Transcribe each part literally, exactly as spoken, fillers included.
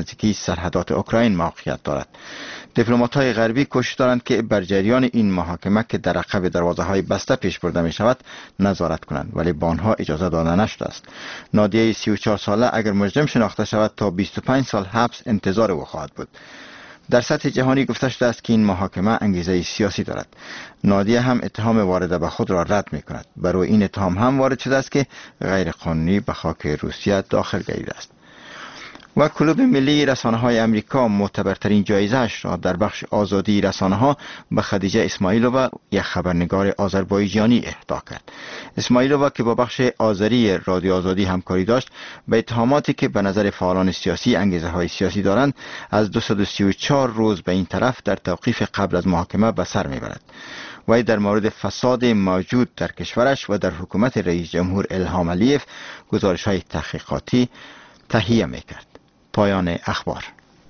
نزدیکی سرحدات اوکراین موقعیت دارد. دیپلمات‌های غربی کوشش دارند که بر جریان این محاکمه که در عقب دروازه‌های بسته پیش برده می شود نظارت کنند، ولی به آنها اجازه داده نشده است. نادیه سی و چهار ساله اگر مجرم شناخته شود تا بیست و پنج سال حبس انتظار او خواهد بود. در سطح جهانی گفته شده است که این محاکمه انگیزه سیاسی دارد. نادیه هم اتهام وارده به خود را رد می کند. برای این اتهام هم وارد شده است که غیر قانونی به خاک روسیه داخل گردیده است. و کلوب ملی رسانه‌های امریکا معتبرترین جایزه‌اش را در بخش آزادی رسانه‌ها به خدیجه اسماعیلووا، یک خبرنگار آذربایجانی، اهدا کرد. اسماعیلووا که با بخش آذری رادیو آزادی همکاری داشت، به اتهاماتی که به نظر فعالان سیاسی انگیزه‌های سیاسی دارند از دویست و سی و چهار روز به این طرف در توقیف قبل از محاکمه به سر میبرد. وی در مورد فساد موجود در کشورش و در حکومت رئیس جمهور الهام علیف گزارش‌های تحقیقاتی تهیه می‌کرد. پایان اخبار.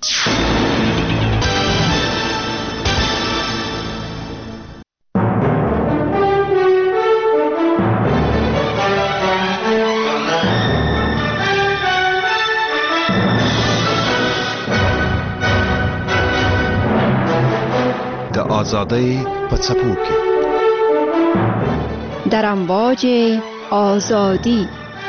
د آزادۍ په څپو کې در امواج آزادی.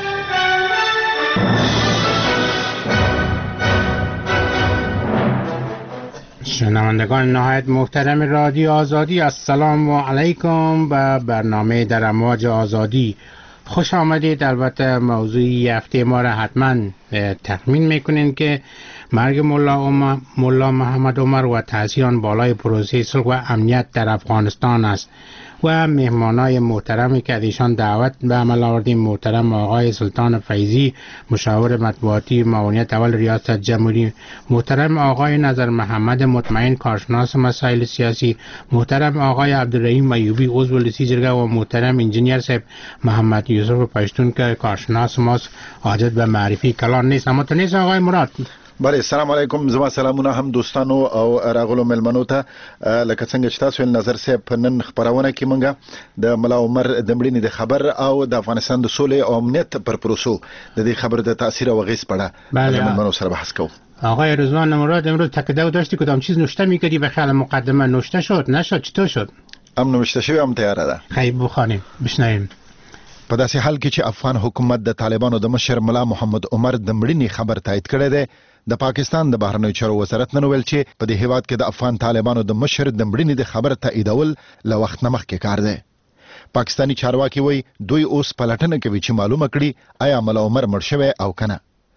شنوندگان نهایت محترم رادیو آزادی، السلام علیکم به برنامه در امواج آزادی. خوش آمدید. البته موضوعی هفته ما را حتما تخمین میکنین که مرگ ملا, ملا محمد عمر و تاثیر بالای پروسه صلح و امنیت در افغانستان است و مهمانای محترمی که ایشان دعوت به عمل آوردیم، محترم آقای سلطان فیضی، مشاور مطبوعاتی معاونیت اول ریاست جمهوری، محترم آقای نظر محمد مطمئن، کارشناس مسائل سیاسی، محترم آقای عبدالرحیم ایوبی، عضو لسی جرگه، و محترم انجینیر صاحب محمد یوسف پشتون که کارشناس ماست، حاجت به معرفی کلان نیست. اما تو نیست آقای مراد؟ بله، السلام علیکم. زما سلامونه هم دوستانو او راغلو ملمنو ته. لکه څنګه چې تاسو نظر صاحب نن خبرونه کې مونږه د ملا عمر د مړینې د خبر او د افغانستان د سولې او امنیت پر پروسو د دې خبر د تاثیر او غیس پړه ملمنو سره بحث کوو. آقای رضوان مراد، امروز تکیه داشتی کدام چیز نوشته می‌کردی؟ به خیال مقدمه نوشته شد نشد؟ چطور شد؟ هم نوشته شوی، هم تیار ده. خیلی بخوانیم بشنویم. په داسې حال کې چې افغان حکومت د طالبانو د مشر ملا محمد عمر د مړینې خبر تایید کړی دی، د پاکستان د بهرنیو چارو وزارت نن ویل چې په دې هیواد کې د افغان طالبانو د مشر د مړینې د خبر تاییدول له وخت نه مخکې کار دی. پاکستانی چارواکي وایي دوی اوس پلټنه کوي چې معلومه کړي آیا ملا عمر مړ شوی او کنه.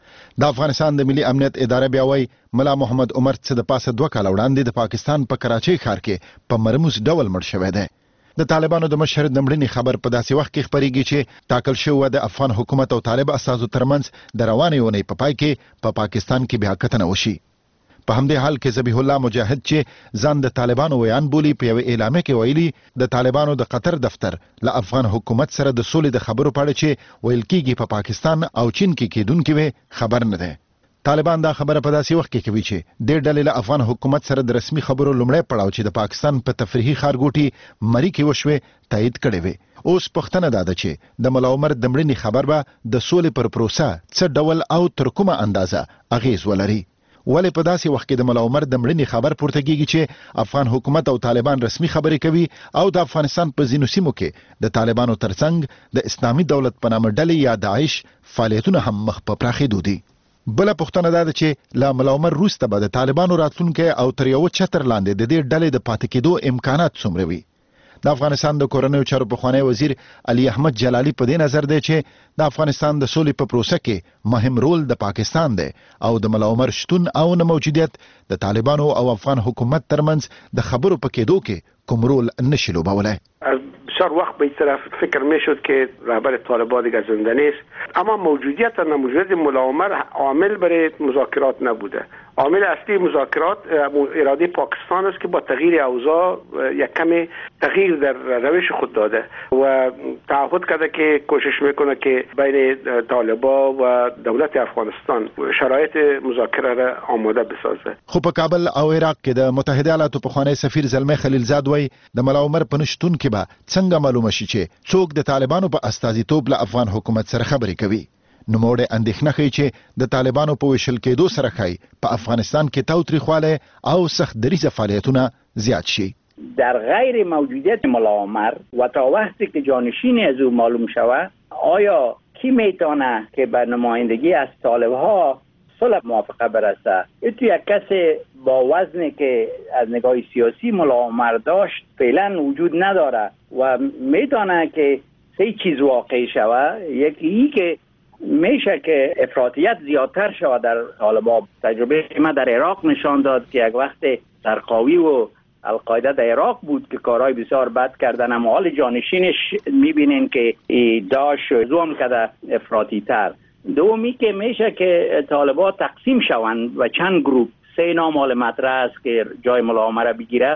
د افغانستان د ملي امنیت اداره بیا وایي ملا محمد عمر څه د پاسه دوه کاله وړاندې د پاکستان په کراچۍ ښار کې په مرموز ډول مړ شوی دی. د طالبانو د مشر د مړینې خبر په داسې وخت کې خبرېږي چې ټاکل شوی د افغان حکومت او طالب اساسو ترمنځ د روانې اونۍ په پای کې په پاکستان کې بیا کتنه وشي. په همدې حال کې ذبیح الله مجاهد چې ځان د طالبانو ویان بولي، په یوه اعلامیه کې ویلي د طالبانو د قطر دفتر له افغان حکومت سره د سولې د خبرو په اړه چې ویل کېږي په پاکستان او چین کې کېدونکې وي خبر نه دی. طالبان دا خبره په داسې وخت کې کوي چې د ډلې له افغان حکومت سره د رسمي خبرو لومړی پړاو چې د پاکستان په تفریحي ښارګوټي مری کې وشوي تایید کړی وي. اوس پوښتنه دا ده چې د ملا عمر د مړینې خبر به د سولې پر پروسه څه ډول او تر کومه اندازه اغیز ولري. ولې په داسې وخت کې د ملا عمر د مړینې خبر پورته کېږي چې افغان حکومت او طالبان رسمي خبرې کوي او د افغانستان په ځینو سیمو کې د طالبانو ترڅنګ د اسلامي دولت په نامه ډلې یا داعش فعالیتونه هم مخ په پراخېدو دي. بله پوښتنه دا ده چې له ملا عمر وروسته به د طالبانو راتلونکی او تر یوه چتر لاندې د دې ډلې د پاتې کېدو امکانات څومره وي. د افغانستان د کورنیو چارو پخوانی وزیر علي احمد جلالي په دې نظر دی چې د افغانستان د سولې په پروسه کې مهم رول د پاکستان دی او د ملا عمر شتون او نه موجودیت د طالبانو او افغان حکومت ترمنځ د خبرو په کېدو کې کوم رول نشي لوبولی. بسیار وقت به این طرف فکر میشد که رهبر طالبان دیگر زنده نیست، اما موجودیت و نموجودیت ملا عمر عامل برای مذاکرات نبوده. عامل اصلی مذاکرات اراده پاکستان است که با تغییر اوضاع یک کمی تغییر در روش خود داده و تعهد کرده که کوشش میکنه که بین طالبان و دولت افغانستان شرایط مذاکره را آماده بسازه. خو په کابل او عراق کې د متحده ایالاتو پخوانی سفیر زلمه خلیلزاد وایي د ملا عمر په نشتون کې به څنګه معلومه شي چې څوک د طالبانو په استازیتوب له افغان حکومت سره خبرې کوي. نوموړی اندېښنه ښیي چې د طالبانو په ویشل کېدو سره ښایي په افغانستان کې تاوتریخوالی او سخت دریځه فعالیتونه زیات شي. در غیر موجودیت ملا عمر و تا وقتی که جانشین از او معلوم شود، آیا کی میتونه که به نمایندگی از طالبها صلح موافقه برسه؟ تو یک کسی با وزنی که از نگاه سیاسی ملا عمر داشت فعلا وجود نداره و میتونه که سه چیز واقع شود. یکی ای که میشه که افراطیت زیادتر شود در طالبان. تجربه ما در عراق نشان داد که یک وقت سرقاوی و القاعده در عراق بود که کارهای بسیار بد کردن، اما حال جانشینش میبینین که داعش زوم کرده افراطی تر. دومی که میشه که طالبان تقسیم شوند و چند گروه، سه نام حال مطرح است که جای ملا عمر بگیره.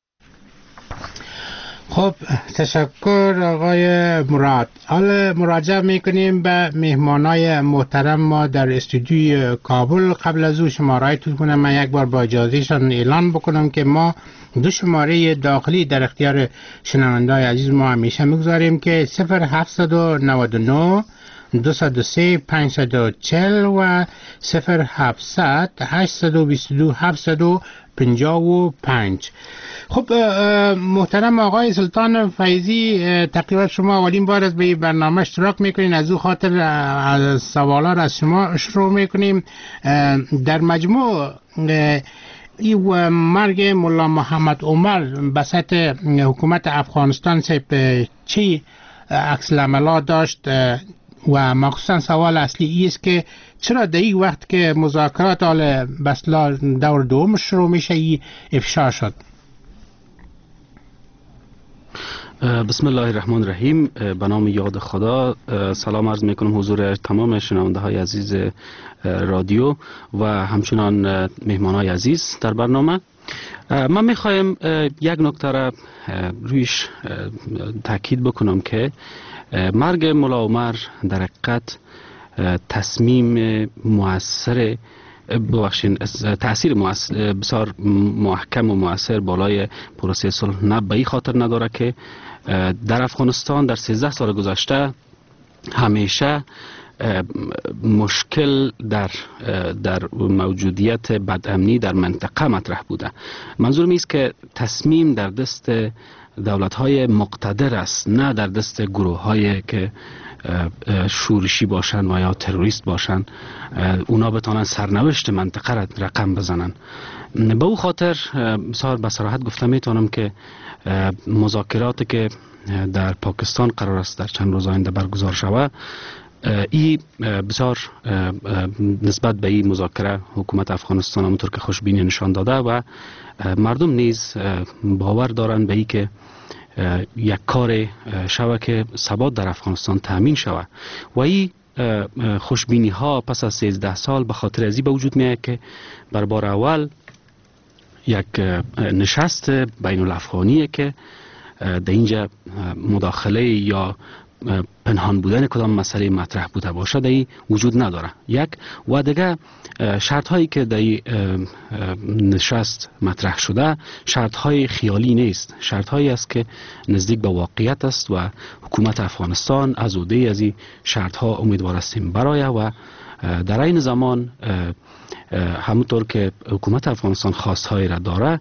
خب تشکر آقای مراد. حالا مراجعه میکنیم به مهمانای محترم ما در استودیوی کابل. قبل از او شماره‌ای تلفن من یک بار با اجازهشان اعلان بکنم که ما دو شماره داخلی در اختیار شنونده‌های عزیز ما همیشه میگذاریم که صفر هفتصد و نود و نه دویست و سه پانصد و چهل و صفر هفتصد هشتصد و بیست و دو هفتصد و پنجاه و پنج. خب محترم آقای سلطان فیضی، تقریبا شما اولین بار از به برنامه اشتراک میکنین، از او خاطر از سوالات از شما شروع میکنیم. در مجموع این مرگ مولا محمد عمر بسط حکومت افغانستان سے چی عکس العملات داشت و مخصوصا سوال اصلی است که چرا در این وقت که مذاکرات حال بسلا دور دوم شروع میشه ای افشا شد؟ بسم الله الرحمن الرحیم. به نام یاد خدا سلام عرض میکنم حضور تمام شنونده های عزیز رادیو و همچنان مهمان های عزیز در برنامه. من میخوایم یک نکته را رویش تاکید بکنم که مرگ مولا عمر در حقیقت تصمیم مؤثر ببخشین تأثیر بسیار محکم و مؤثر بالای پروسه صلح نه به این خاطر نداره که در افغانستان در سیزده سال گذشته همیشه مشکل در در موجودیت بدامنی در منطقه مطرح بوده. منظورم است که تصمیم در دست دولت‌های مقتدر است، نه در دست گروه‌هایی که شورشی باشن و یا تروریست باشن. اونا بتونن سرنوشت منطقه را رقم بزنن. به او خاطر بسیار به صراحت گفته میتونم که مذاکراتی که در پاکستان قرار است در چند روز آینده برگزار شود، ای بسیار نسبت به این مذاکره حکومت افغانستان همونطور که خوشبینی نشان داده و مردم نیز باور دارند به این که یک کار شود که ثبات در افغانستان تامین شود و این خوشبینی ها پس از سیزده سال به خاطر ازی به وجود میاد که بر بار اول یک نشست بین الافغانیه که در اینجا مداخله یا پنهان بودن کدام مسئله مطرح بوده باشد ای وجود نداره. یک و دیگه شرط هایی که در نشست مطرح شده شرط های خیالی نیست، شرط هایی است که نزدیک به واقعیت است و حکومت افغانستان از عهده از این شرط ها امیدوار استیم برای و در این زمان همونطور که حکومت افغانستان خواستهایی را داره،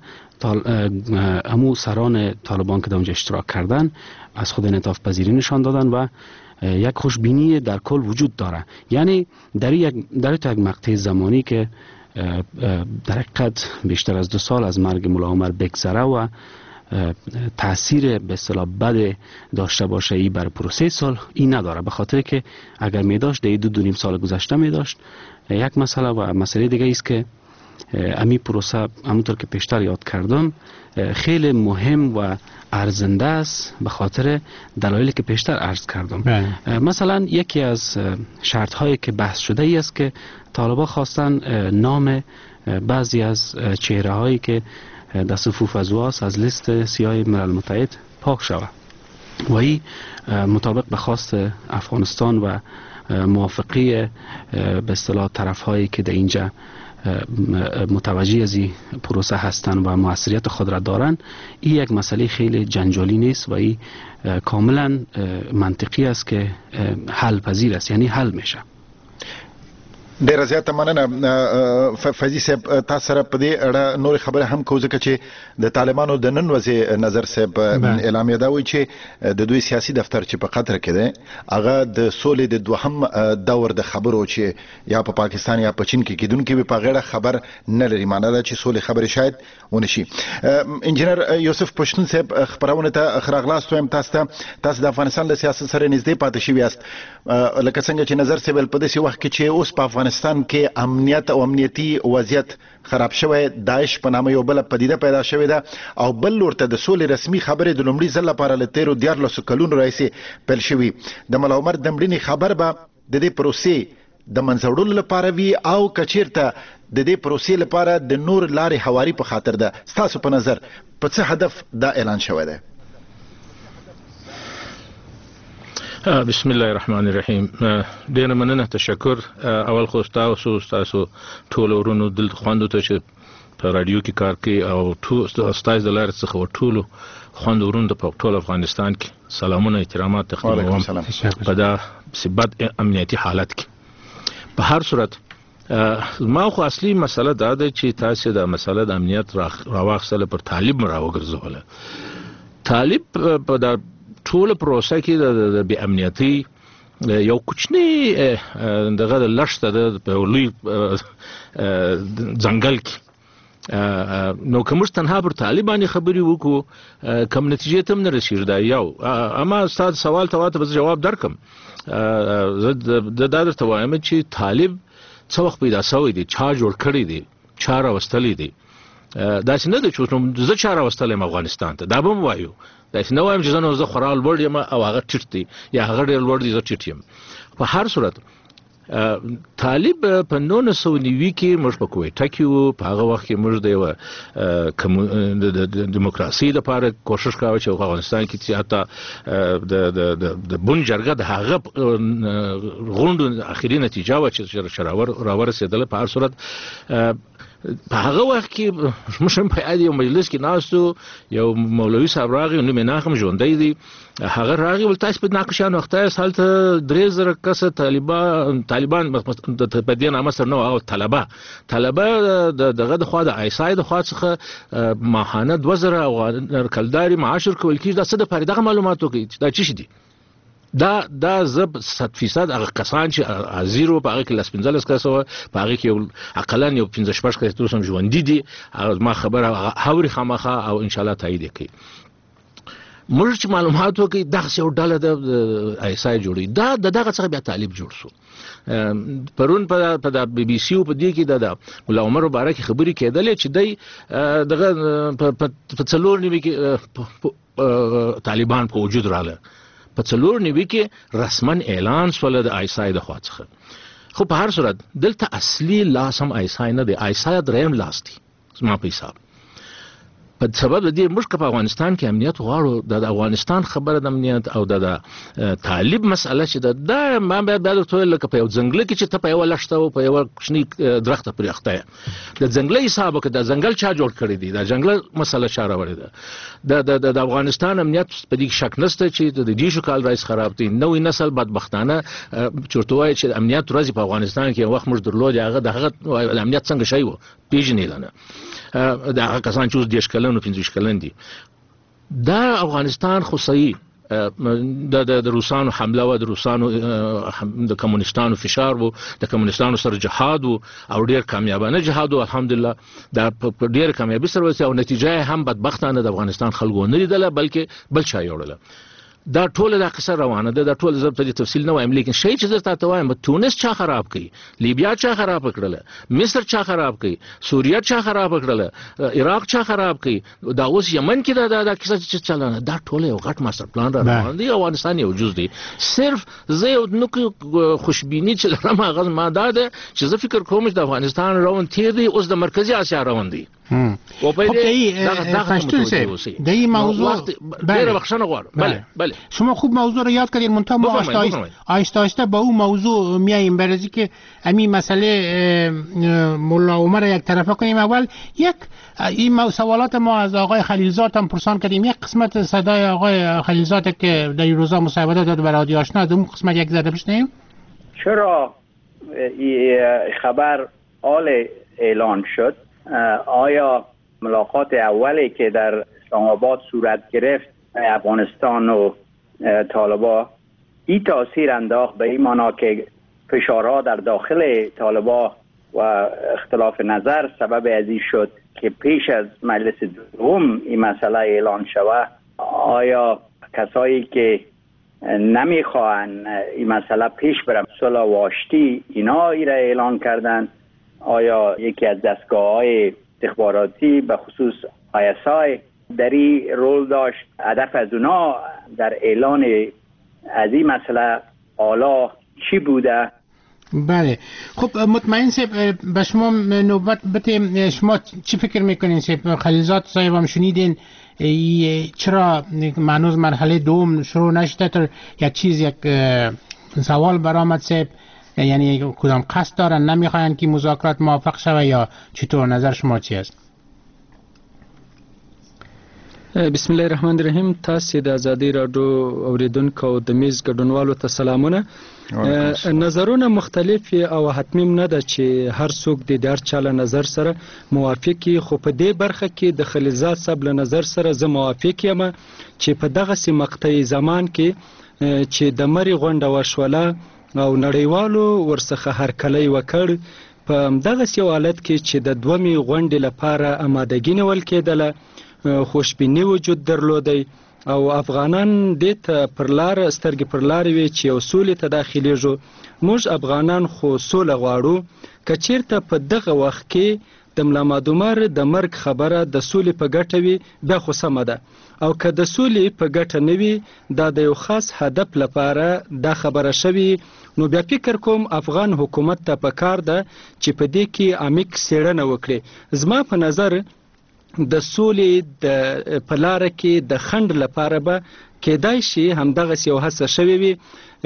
امو سران طالبان که در اونجا اشتراک کردن از خود انعطاف پذیری نشان دادن و یک خوشبینی در کل وجود داره. یعنی در یک در یک مقطع زمانی که در حقیقت بیشتر از دو سال از مرگ مولا عمر بگذره و تاثیر به اصطلاح بد داشته باشه ای بر پروسه صلح این نداره، به خاطر که اگر می داشت در دو دو نیم سال گذشته می داشت یک مسئله و مسئله دیگه است که امی پروسه همونطور که پیشتر یاد کردم خیلی مهم و ارزنده است به خاطر دلایلی که پیشتر عرض کردم. بله. مثلا یکی از شرط هایی که بحث شده ای است که طالبان خواستن نام بعضی از چهره هایی که در صفوف ازواس از لیست سیاه ملل متحد پاک شود و این مطابق به خواست افغانستان و موافقی به اصطلاح طرف هایی که در اینجا متوجه از این پروسه هستند و موثریت خود را دارند، این یک مسئله خیلی جنجالی نیست و این کاملا منطقی است که حل پذیر است، یعنی حل میشه. ډیره زیاته مننه فیضی صاحب. تاسو سره په دې اړه نور خبره هم کوم ځکه چې د طالبانو د نن ورځې نظر صاحب اعلامیه دا وایي چې د دوی سیاسي دفتر چې په قطر کې دی هغه د سولې د دوهم دور د خبرو چې یا په پاکستان یا په چین کې کیدونکې وي په غیړه خبر نه لري. معنی دا چې سولې خبرې شاید ونشي. انجینر یوسف پښتون صاحب خبرونه ته خراغلاست وایم تاسو ته تاسو د افغانستان له سیاست سره نږدې پاتې شوي یاست لکه څنګه چې نظر صاحب په داسې وخت کې چې اوس په افغانستان کې امنیت او امنیتي وضعیت خراب شوی، داعش په نامه یو بل پدیده پیدا شوې ده او بل ورته د سولې رسمي خبرې د لومړي ځل لپاره له تیرو دیارلسو کلونو راهیسې پیل شوي. د ملا عمر د مړینې خبر به د دې پروسې د منځوړلو لپاره وي او کچیرته د دې پروسې لپاره د نور لارې هواري په خاطر ده. ستاسو په نظر په څه هدف دا اعلان شوی دی؟ بسم الله الرحمن الرحیم. ډیر مننه، تشکر. اول خو تاسو تاسو ټول ورونو دل خواندو ته چې په رادیو کې کار کوي او ټول استاد د لار څخه ټول خوند ورونو په ټول افغانستان کې سلامونه احترامات تقدیم په دا سبد امنیتي حالت کې. په هر صورت ما خو اصلي مسله دا ده چې تاسو د مسله د امنیت راوښتل پر طالب راوګرځول. طالب په دا ټول پروسه کې د بی امنیتي یو کوچنی دغه لښته د لوی ځنګل کې نو کوم تنها پر طالبان خبري وکړو کوم نتیجه تم نه رسیږي. دا یو اما استاد سوال ته واته جواب درکم. زه د درته وایم چې طالب څو وخت پیدا شوی دی، چا جوړ کړی دی، چا راوستلی دی. دا څنګه د چوتم زه چا راوستلم افغانستان ته، دا به وایو. دا څنګه وایم چې زه خورال وړ یم او هغه ټیټ دی یا هغه ډېر لوړ دی زه ټیټ یم. په هر صورت طالب په نولس سوه نوي کې موږ په کویټه کې وو. په هغه وخت کې موږ د یوه دیموکراسۍ لپاره کوشش کاوه چې افغانستان کې چې حتی د بن جرګه د هغه غونډو اخري نتیجه وه چې راورسېدله. په هر صورت په هغه وخت کې موږ هم په یاد یو مجلس کې ناستو، یو مولوي صاحب راغی، نوم یې ناخم ژوندی دی. هغه راغی ول تاسو په ناقشان وخت یې هلته درې زره کسه طالبان طالبان په دې نامه سره نو او طلبه طلبه دغه د خوا د ایسای د خوا څخه ماهانه دوه زره او کلداري معاش ورکول کېږي. دا څه د پاره دغه معلوماتو کې دا چی دي؟ دا دا زب صد فیصد هغه کسان چې زیرو په هغه کې لاس پنځلس کسه په هغه کې اقلا یو پنځه شپږ کسه تر اوسه ژوند دي. ما خبره هوري خامخه او ان شاء الله تایید کوي. موږ چې معلومات وکړي دغه یو ډله د ایسای جوړي دا دغه څخه بیا طالب جوړ شو. پرون په د بي بي سي او په دې کې د مولا عمر مبارک خبري کېدلې چې دی دغه په څلور نیمه کې طالبان په وجود رااله. په څلور نیوي کې رسمن اعلان شول د ایسای د خوا څخه. خو په هر صورت دلته اصلي لاس هم ایسای نه دی، ایسای دریم لاس دی زما په حساب. په سبب د دې موږ په افغانستان کې امنیت غواړو. د افغانستان خبره د امنیت او د طالب مسله چې د ما به د ټول لکه په یو ځنګل کې چې ته په یو لښته او په یو کوچني درخت پرې اخته د ځنګل حساب کې د ځنګل چا جوړ کړی دی، د ځنګل مسله چا راوړې ده. د د افغانستان امنیت په دې شک نشته چې د دې شو کال رئیس خراب دي. نوې نسل بدبختانه چورتوای چې امنیت ورځي په افغانستان کې وخت موږ درلود هغه دغه امنیت څنګه شي وو پیژنې نه دا هغه کسان چې اوس دیش کلن او پنځه کلن دي. دا افغانستان خو صحیح د د روسانو حمله و، د روسانو د کمونستانو فشار وو، د کمونستانو سره جهاد وو او ډیر کامیابانه جهاد وو الحمدلله. دا په ډیر کامیابی سره او نتیجه هم بدبختانه د افغانستان خلکو نه لیدله بلکې بل چا یوړله. دا ټول د قصه روانه ده، دا ټول زه په تفصیل نه وایم، لیکن شی چې درته ته وایم تونس چا خراب کړي، لیبیا چا خراب کړله، مصر چا خراب کړي، سوریه چا خراب کړله، عراق چا خراب کړي، دا اوس یمن کې دا د قصه چې چلانه دا ټول یو غټ ماستر پلان را روان دی. افغانستان یو جز دی. صرف زه یو نو خوشبینی چې لرم هغه ما دا ده چې زه فکر کوم چې د افغانستان روان تیر دی اوس د مرکزی اسیا روان دی. او په دې پښتون سه د این موضوع ډیره بخښنه غواړم. بله بله شما خوب موضوع رو یاد کردید منتها ما آهسته آهسته با اون موضوع میاییم برای که همین مسئله مولا عمر یک طرفه کنیم. اول یک این سوالات ما از آقای خلیلزاد هم پرسان کردیم. یک قسمت صدای آقای خلیلزاد که در این روزا مصاحبه داد برای رادیو آشنا، از اون قسمت یک ذره بشنویم. چرا خبر آل اعلان شد، آیا ملاقات اولی که در اسلام آباد صورت گرفت افغانستان و طالبا این تاثیر انداخت به این معنا که فشارها در داخل طالبا و اختلاف نظر سبب ازی شد که پیش از مجلس دوم این مسئله اعلان شود؟ آیا کسایی که نمیخواهند این مسئله پیش بره، صلح و آشتی، اینا ای را اعلان کردن؟ آیا یکی از دستگاه‌های استخباراتی به خصوص آی اس آی در این رول داشت؟ هدف از اونا در اعلان از این مسئله حالا چی بوده؟ بله، خب مطمئن سه به شما نوبت بده. شما چی فکر میکنین سه خلیلزاد صاحب هم شنیدین چرا منوز مرحله دوم شروع نشده؟ تا یک چیز یک سوال برآمد سه، یعنی کدام قصد دارن نمیخواین که مذاکرات موفق شوه یا چطور؟ نظر شما چی است؟ بسم الله الرحمن الرحیم. تاسو د ازادي رادیو اوریدونکو د میز ګډونوالو ته سلامونه. نظرونه مختلف او حتمی نه ده چې هر څوک د هر چا له نظر سره موافقي، خو په دې برخه کې د خلیلزاد صاحب له نظر سره زه موافق یم چې په دغه سي مقطعي زمان کې چې د مری غونډه وشوله او نړیوالو ورڅخه هرکلی وکړ، په دغه سي حالت کې چې د دومي غونډې لپاره آمادګي نیول کېدله، خوشبینی وجود درلودی او افغانان دته پر لار سترګې پر لار وی چې اصول ته داخليږي. موږ افغانان خو سوله غواړو. کچیرته په دغه وخت کې د ملامادومر د مرګ خبره د سولې په ګټه وي بیا خو سمه ده، او که د سولې په ګټه نه وي دا د یو خاص هدف لپاره دا خبره شوي، نو بیا فکر کوم افغان حکومت ته پکار ده چې په دې کې عمیق څېړنه وکړي. زما په نظر د سولې د پلار کې د خند لپاره به کېدای شي همدغه یو هڅه شوې وي.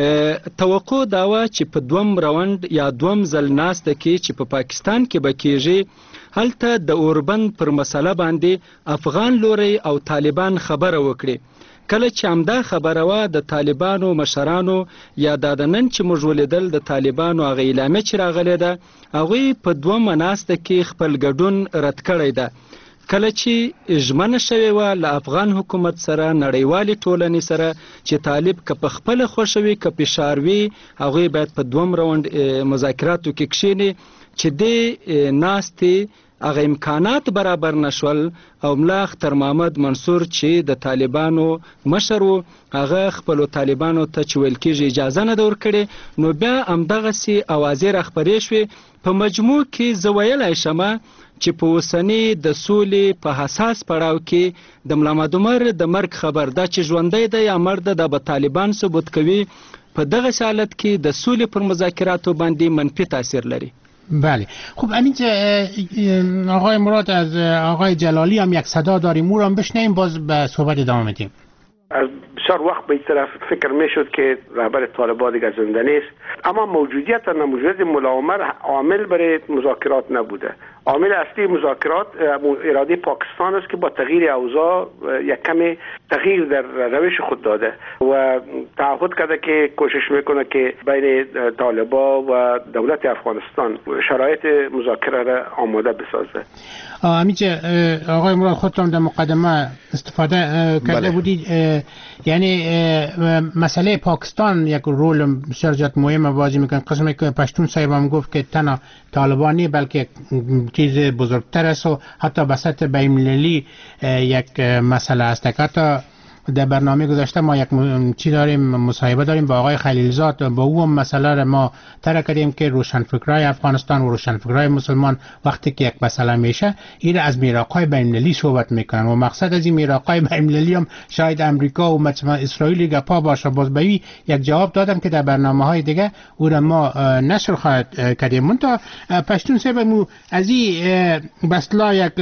توقع دا و چې په دوم راوند یا دوم ځل ناسته کې چې په پاکستان کې به کېږي، هلته د اوربند پر مسله باندې افغان لوري او طالبان خبره وکړي. کله چې همدا خبره و د طالبانو مشرانو یا د نن چې موږ ولیدل د طالبانو هغه اعلامیه چې راغلی ده، هغوی په دومه ناسته کې خپل ګډون رد کړی ده. کله چې ژمنه شوې وه له افغان حکومت سره، نړیوالې ټولنې سره، چې طالب که په خپله خوښه وي که فشار وي هغوی باید په دوم راوند مذاکراتو کې کښېني، چې دې ناستې هغه امکانات برابر نشول او ملا اختر محمد منصور چې د طالبانو مشر و هغه خپلو طالبانو ته چې ویل کېږي اجازه نه ده ورکړې، نو بیا همدغسې اوازې راخپرې شوې. په مجموع کې زه ویلی شمه چې په اوسني د سولې په حساس پړاو کې د ملامت عمر د مرګ خبر دا چې ژوندی دی یا مړ ده دا به طالبان ثبوت کوي. په دغه حالت کې د سولې پر مذاکراتو باندې منفي تاثیر لري. بله، خب همینجا آقای مراد از آقای جلالی هم یک صدا داریم، او را هم بشنیم باز به صحبت ادامه میدیم. از بسیار وقت به این طرف فکر میشد که رهبر طالبان دیگر زنده نیست، اما موجودیت و نموجودیت ملا عمر عامل برای مذاکرات نبوده. عامل اصلی مذاکرات اراده پاکستان است که با تغییر اوضاع یک کمی تغییر در روش خود داده و تعهد کرده که کوشش میکنه که بین طالبان و دولت افغانستان شرایط مذاکره را آماده بسازه. امیجه آقای مراد خودتون در مقدمه استفاده کرده بله. بودید، یعنی مسئله پاکستان یک رول بسیار زیاد مهم بازی میکنه. قسمی که پشتون صاحب هم گفت که تنها طالبانی بلکه چیز بزرگتر است و حتی بسط بین‌المللی یک مسئله است. حتی در برنامه گذاشته ما یک چی داریم، مصاحبه داریم با آقای خلیلزاد، با او هم مسئله را ما طرح کردیم که روشنفکرای افغانستان و روشنفکرای مسلمان وقتی که یک مسئله میشه این از میثاق‌های بین‌المللی صحبت میکنن و مقصد از این میثاق‌های بین‌المللی هم شاید امریکا و مثلا اسرائیل گپا باشه. باز به یک جواب دادم که در برنامه‌های دیگه او را ما نشر خواهد کردیم. منتها پشتون صاحب از این بسلا یک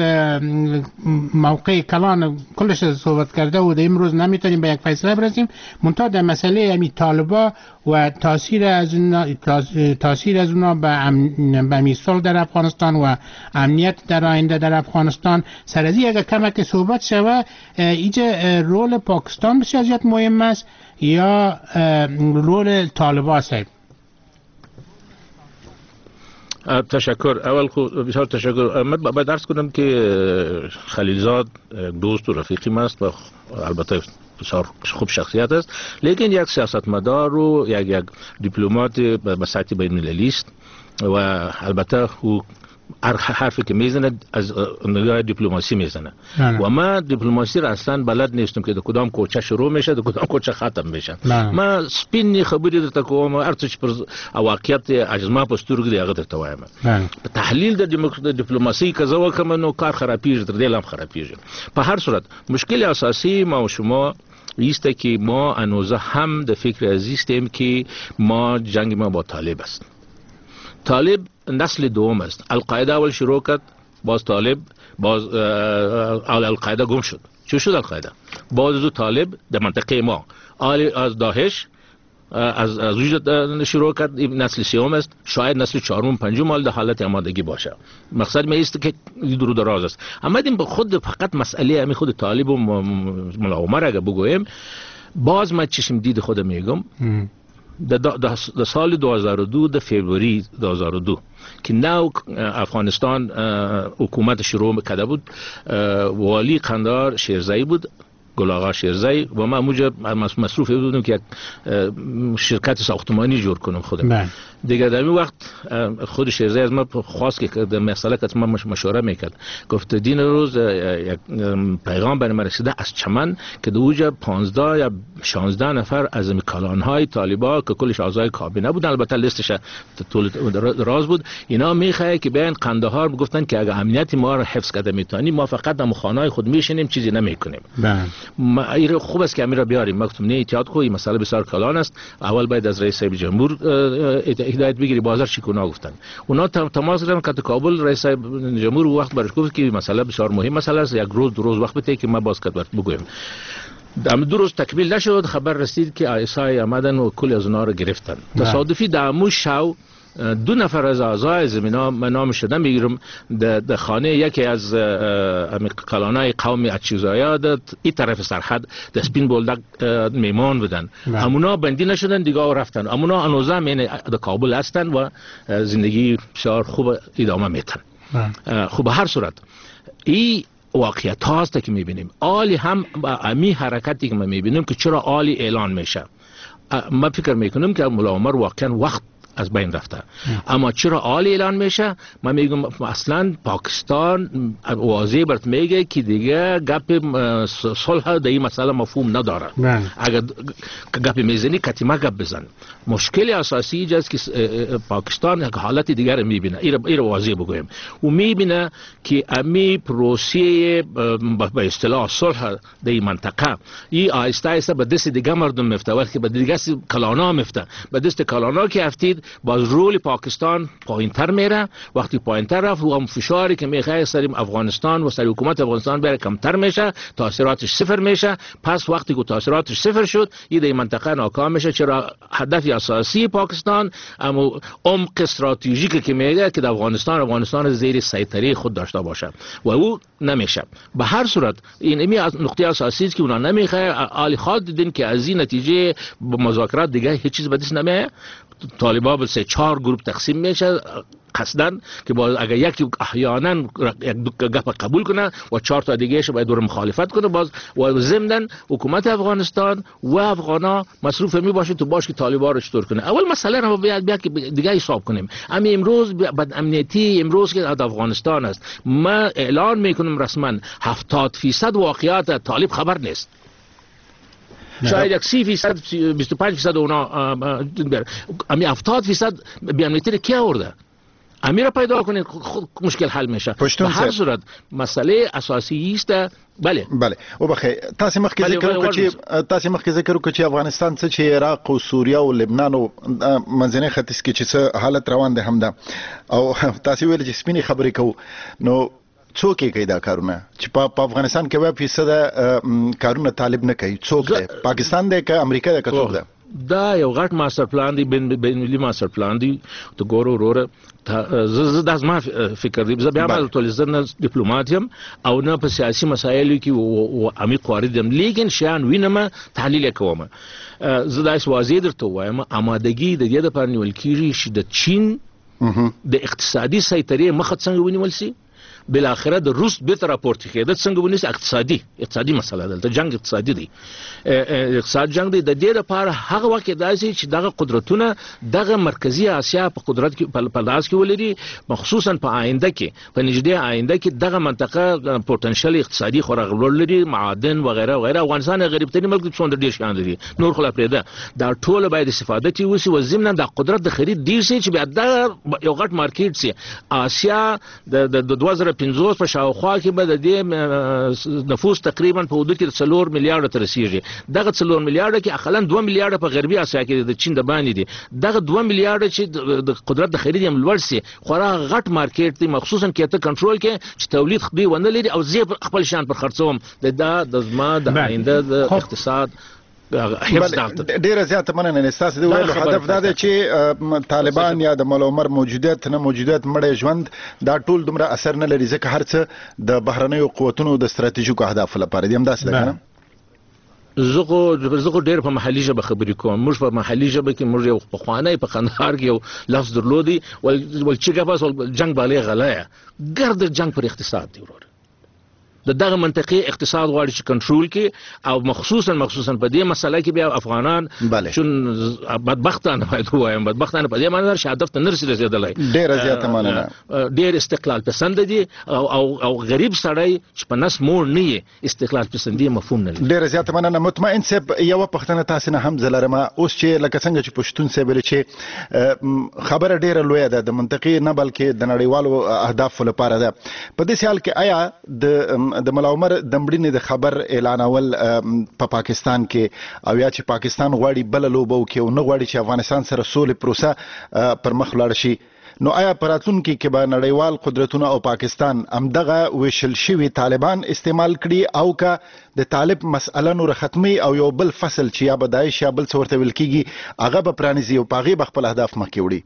موقع کلان کلش صحبت کرده و امروز نمیتونیم به یک فیصله برسیم. منتها در مسئله همین طالبا و تاثیر از اونا تاثیر از اونا به امن صلح در افغانستان و امنیت در آینده در افغانستان سر از این اگر کمک صحبت شوه، اینجا رول پاکستان بسیار زیاد مهم است یا رول طالبا است؟ تشکر. اول خو بسیار تشکر. من باید عرض کنم که خلیلزاد دوست و رفیقی است و البته بسیار خوب شخصیت است، لیکن یک سیاستمدار و یک یک دیپلمات به سطح بین المللی است و البته او حرفی که میزنه از نگاه دیپلماسی میزنه و من دیپلماسی را اصلا بلد نیستم که در کدام کوچه شروع میشه در کدام کوچه ختم میشه. من سپین خبری در کوم ارتش پر واقعیت اجزما پستورګ دی هغه درته وایم. په تحلیل د دیپلماسی که زو کوم نو کار خرابیږي تر دې لام خرابیږي. په هر صورت مشکل اساسی ما و شما است که ما انوزه هم در فکر عزیزیم که ما جنگ ما با طالب است. طالب نسل دوم است. القاعده اول شروع کرد، باز طالب، باز القاعده گم شد. چی شد القاعده؟ باز از طالب در منطقه ما آل از داعش از از وجود شروع کرد. نسل سوم است، شاید نسل چهارم پنجم مال در حالت آمادگی باشه. مقصد می است که درو دراز است. اما این خود فقط مسئله همین خود طالب و ملا عمر اگه بگویم، باز من چشم دید خودم میگم در سال دو هزار و دو در فوریه دو هزار و دو که نو افغانستان حکومت شروع کرده بود، والی قندهار شیرزایی بود، گل آقا شیرزایی، و من موجب مصروف بودم که یک شرکت ساختمانی جور کنم خودم. دیگه در این وقت خود شیرزایی از من خواست که در مسئله که من مشوره میکرد، گفت دین روز یک پیغام بر من رسیده از چمن که در اوجه پانزده یا شانزده نفر از کلانهای طالبا که کلش اعضای کابینه بودن، البته لیستش طول دراز بود، اینا میخواه که بیان قندهار گفتن که اگه امنیت ما رو حفظ کرده میتونی ما فقط در خانه‌های خود میشینیم چیزی نمیکنیم. این خوب است که امیر بیاریم. مکتوم نه احتیاط کو، این مسئله بسیار کلان است. اول باید از رئیس جمهور هدایت بگیری، بازار چی کنه گفتن. اونا تماس گرفتن که کابل رئیس جمهور وقت برش گفت که مسئله بسیار مهم مسئله است، یک روز دو روز وقت بده که ما باز کد بگویم. دم دو روز تکمیل نشد، خبر رسید که آیسای آمدن و کلی از اونا رو گرفتن. تصادفی دامو شو دو نفر از اعضای زمینا من نامش نمیگیرم در خانه یکی از کلانای قوم اچیزایا در این طرف سرحد در سپین بولدک میمان بودن. همونا بندی نشدن دیگه و رفتن. همونا انوزه مین در کابل هستن و زندگی بسیار خوب ادامه میتن. خب هر صورت این واقعیت هاست که میبینیم. آلی هم امی حرکتی که ما میبینیم که چرا آلی اعلان میشه. من فکر میکنم که ملا عمر واقعا وقت از بین رفته. اما چرا آل اعلان میشه؟ من میگم اصلا پاکستان واضح برات میگه که دیگه گپ صلح در این مسئله مفهوم نداره. اگر گپ میزنی کتیمه گپ بزن. مشکل اساسی اینجاست که پاکستان یک حالت دیگر میبینه. این واضح بگویم. و میبینه که امی پروسه به اصطلاح صلح در این منطقه این آهسته آهسته به دست دیگه مردم میفته، ولی به دست کلانا میفته. به دست کلانا که افتید باز رول پاکستان پایینتر میره. وقتی پایینتر رفت و هم فشاری که میخواه سر افغانستان و سر حکومت افغانستان بره کمتر میشه، تاثیراتش صفر میشه. پس وقتی که تاثیراتش صفر شد این در منطقه ناکام میشه. چرا هدف اساسی پاکستان اما عمق استراتژیکی که میگه که در افغانستان افغانستان زیر سیطره خود داشته باشه و او نمیشه. به هر صورت این امی از نقطه اساسی است که اونا نمیخواه. عالی خواد دیدن که از این نتیجه مذاکرات دیگه هیچ چیز به دست نمیاد. طالبا به سه چهار گروه تقسیم میشه قصدن که باز اگر یکی احیانا یک گپ قبول کنه و چهار تا دیگه اش باید دور مخالفت کنه، باز و ضمن حکومت افغانستان و افغانا مصروف می باشه تو باش که طالبا رو چطور کنه. اول مسئله رو باید بیا که دیگه حساب کنیم. اما امروز بد امنیتی امروز که در افغانستان است، ما اعلان میکنم رسما هفتاد درصد واقعیت طالب خبر نیست. شاید یک سی فیصد بیست و پنج فیصد اونا امی هفتاد درصد بیامنیتی رو کی آورده؟ امی را پیدا کنید مشکل حل میشه. به هر صورت مسئله اساسی است. بله بله او بخیر. تاسو مخکې ذکر وکړو چې تاسو مخکې ذکر وکړو چې افغانستان څه چې عراق او سوریه او لبنان او منځني ختیځ کې چې څه حالت روان دي هم ده، او تاسو ویل چې سپینې خبرې کوو نو څوک کوي دا کارونه چې په افغانستان کې وای فیصد کارونه طالب نه کوي؟ څوک دی؟ پاکستان دی که امریکا دی که څوک دی؟ دا یو غټ ماستر پلان دی، بین المللي ماستر پلان دی. ته ګورو وروره زه دا زما فکر دی. زه بیا ما ټول زه نه ډیپلوماټ یم او نه په سیاسي مسایلو کې او عمیق وارد یم، لیکن شیان وینم تحلیل کوم. زه دا واضح درته وایم آمادګي د دې لپاره نیول کېږي چې د چین د اقتصادي سیطرې مخه څنګه ونیول شي، بل اخره د روس بیت راپورټ کېده څنګه ونیسي. اقتصادي اقتصادي مسله ده، جنگ اقتصادي دی، اقتصاد جنگ دی. د دې لپاره هغه وخت داسي چې دغه قدرتونه دغه مرکزی اسیا په قدرت کې په لاس کې ولري، مخصوصا په آینده کې په نږدې آینده کې دغه منطقه پوتنشل اقتصادي خورغ لري، معادن وغیرہ وغیرہ. افغانستان غریب ترین ملک څومره ډیر شان لري، نور خلا پرېده دا ټول باید استفاده کی وسی و ضمن د قدرت د خرید ډیر شي چې بیا د یو غټ مارکیټ سي. آسیا د دوه زره پنځوس په شاوخوا کې به د دې نفوس تقریبا په حدود کې څلور میلیارډ ته رسیږي. دغه څلور میلیارډ کې اقلا دوه میلیارډ په غربي اسیا کې د چین د باندې دي. دغه دوه میلیارډ چې د قدرت د خرید هم لوړ سي، خورا غټ مارکیټ دی، مخصوصا کې ته کنټرول کې چې تولید خدي ونه لري او زی خپل شان پر خرڅوم د د زما د آینده د اقتصاد ډیره زیاته مننه. نستاسو د ویلو هدف دا دی چې طالبان یا د مولا عمر موجودیت نه موجودیت مړی ژوند دا ټول دومره اثر نه لري، ځکه هر څه د بهرنیو قوتونو د ستراتیژیکو اهدافو لپاره دي. همداسې ده که نه؟ زه زه ډېر په محلي ژبه خبرې کوم. موږ په محلي ژبه کې موږ یو پخوانی په قندهار کې یو لفظ درلودی ول چې ګپاس ول جنگ بالغ غلایه ګرد جنگ پر اقتصاد دی ورور. د دغه منطقي اقتصاد غواړي چې کنټرول کې او مخصوصا مخصوصا په دې مسله کې بیا افغانان چون بدبختانه باید وایم بدبختانه په دې معنی چې هدف ته نه رسیدلای. ډېر زیاته مننه. ډېر استقلال پسند دي او او او غریب سړی چې په نس مور نه یې استقلال پسندي مفهوم نه لري. ډېر زیاته مننه. مطمئن صاحب یو پښتنه تاسو نه هم زلرم اوس چې لکه څنګه چې پښتون صاحب لري چې خبره ډېره لویه ده د منطقي نه بلکې د نړیوالو اهداف لپاره ده. په دې حال کې آیا د د مولا عمر د مړینې د خبر اعلانول په پاکستان کې او یا چې پاکستان غواړي بل لوبه وکړي او نه غواړي چې افغانستان سره سولې پروسه پر مخ لاړ شي، نو آیا په راتلونکي کې به نړیوال قدرتونه او پاکستان همدغه ویشل شوي طالبان استعمال کړي او که د طالب مسأله نور ختمي او یو بل فصل چې یا به داعش یا بل څه ورته ویل کېږي هغه به پرانیزي او په هغې به خپل اهداف مخکې وړي؟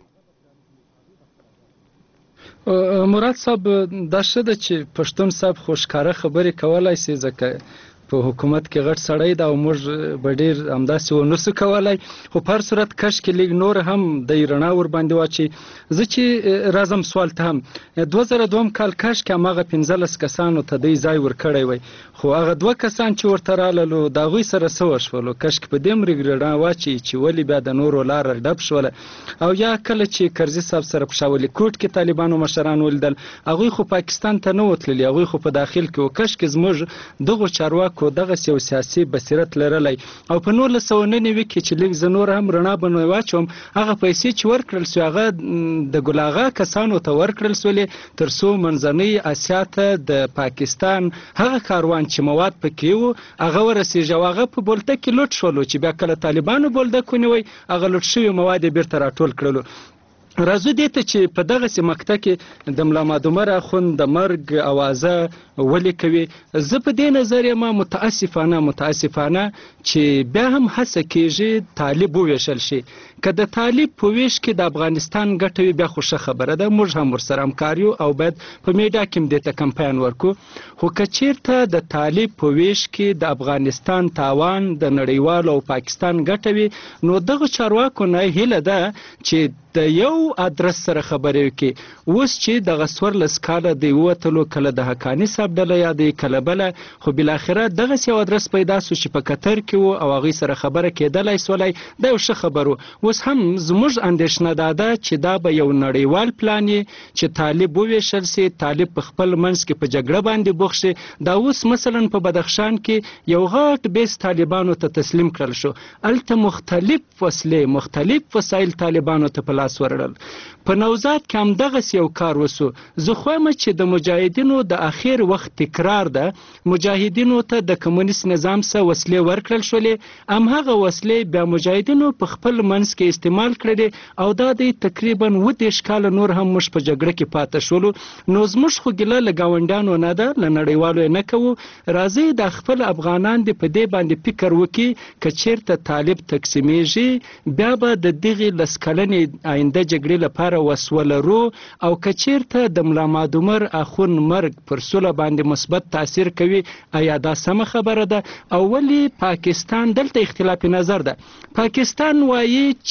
مراد صاحب دا ښه ده چې پښتون صاحب خو ښکاره خبرې کولی سي، ځکه په حکومت کې غټ سړی ده او موږ به ډېر همداسې ونسو کولی، خو په هر صورت کش کې لږ نور هم د رڼا ورباندې واچي. زه چې راځم سوال ته هم دوه زره دوم کال کش کې هماغه پنځلس کسانو ته دی ځای ورکړی وی، خو هغه دوه کسان چې ورته راللو د هغوی سره څه وشولو؟ کش کې په دې هم رڼا واچي چې ولې بیا د نورو لاره ډب شوله. او یا کله چې کرزي صاحب سره په شاولي کوټ کې طالبانو مشران ولیدل، هغوی خو پاکستان ته نه وتللي، هغوی خو په داخل کې و. کش کې زموږ دغو چارواکو دغه یو سیاسي بصیرت لرلی او په نولس سوه نهه نوي کې چې لږ زه نور هم رڼا باندې واچوم، هغه پیسې چې ورکړل سوې هغه د ګلاغه کسانو ته ورکړل سولې تر څو منځنۍ اسیا ته د پاکستان هغه کاروان چې مواد پکې وو هغه ورسېږي او هغه په بولدک کې لوټ شولو چې بیا کله طالبانو بولدک ونیوی هغه لوټ شوي مواد یې بیرته راټول کړلو. راځو دې ته چې په دغسې مقطع کې د ملا عمر اخوند د مرګ اوازه ولې کوي. زه په دې نظر یم متاسفانه متاسفانه چې بیا هم هڅه کېږي طالب وویشل شي. که د طالب په ویش کې د افغانستان ګټه وي بیا خو ښه خبره ده، موږ هم ورسره همکار یو او باید په میډیا کې هم دې ته کمپاین ورکړو. خو که چېرته د طالب په ویش کې د افغانستان تاوان د نړیوالو او پاکستان ګټه وي، نو دغه چارواکو نه هیله ده چې د یو ادرس سره خبرې وکړي. اوس چې دغه څوارلس کاله دی ووتلو، کله د حقاني صاحب ډله یادوي کله بله، خو بالاخره دغسې یو ادرس پیدا سو چې په قطر کې و او هغوی سره خبره کېدلی سولی، دا یو ښه خبر و. اوس هم زموږ اندېښنه دا ده چې دا به یو نړیوال پلان یې چې طالب وویشل سي، طالب په خپل منځ کې په جګړه باندې بوخت شي. دا اوس مثلا په بدخشان کې یو غټ بیس طالبانو ته تسلیم کړل شو، هلته مختلف وسلې مختلف وسایل طالبانو ته په لاس ورړل. په نوزاد کې هم دغسې یو کار وسو. زه خوایم چې د مجاهدینو د اخر وخت تکرار ده، مجاهدینو ته د کمونیست نظام څخه وسلې ورکړل شولې، همهغه وسلې بیا مجاهدینو په خپل منځ کې استعمال کړلې او دا دی تقریبا اووه دېرش کاله نور هم موږ په جګړه کې پاته شولو. نو زموږ خو ګیله له ګاونډیانو نه ده، له نړیوالو یې نه کوو. راځئ د خپل افغانان دې په دې باندې فکر وکړي که چېرته طالب تقسیمیږي بیا به د دغې لس کلنې آینده جګړې لپاره وسولرو او که چېرته د ملا عمر اخوند مرګ پر سوله باندې مثبت تاثیر کوي، آیا دا سمه خبره ده؟ او ولې پاکستان دلته اختلاف نظر ده؟ پاکستان وایي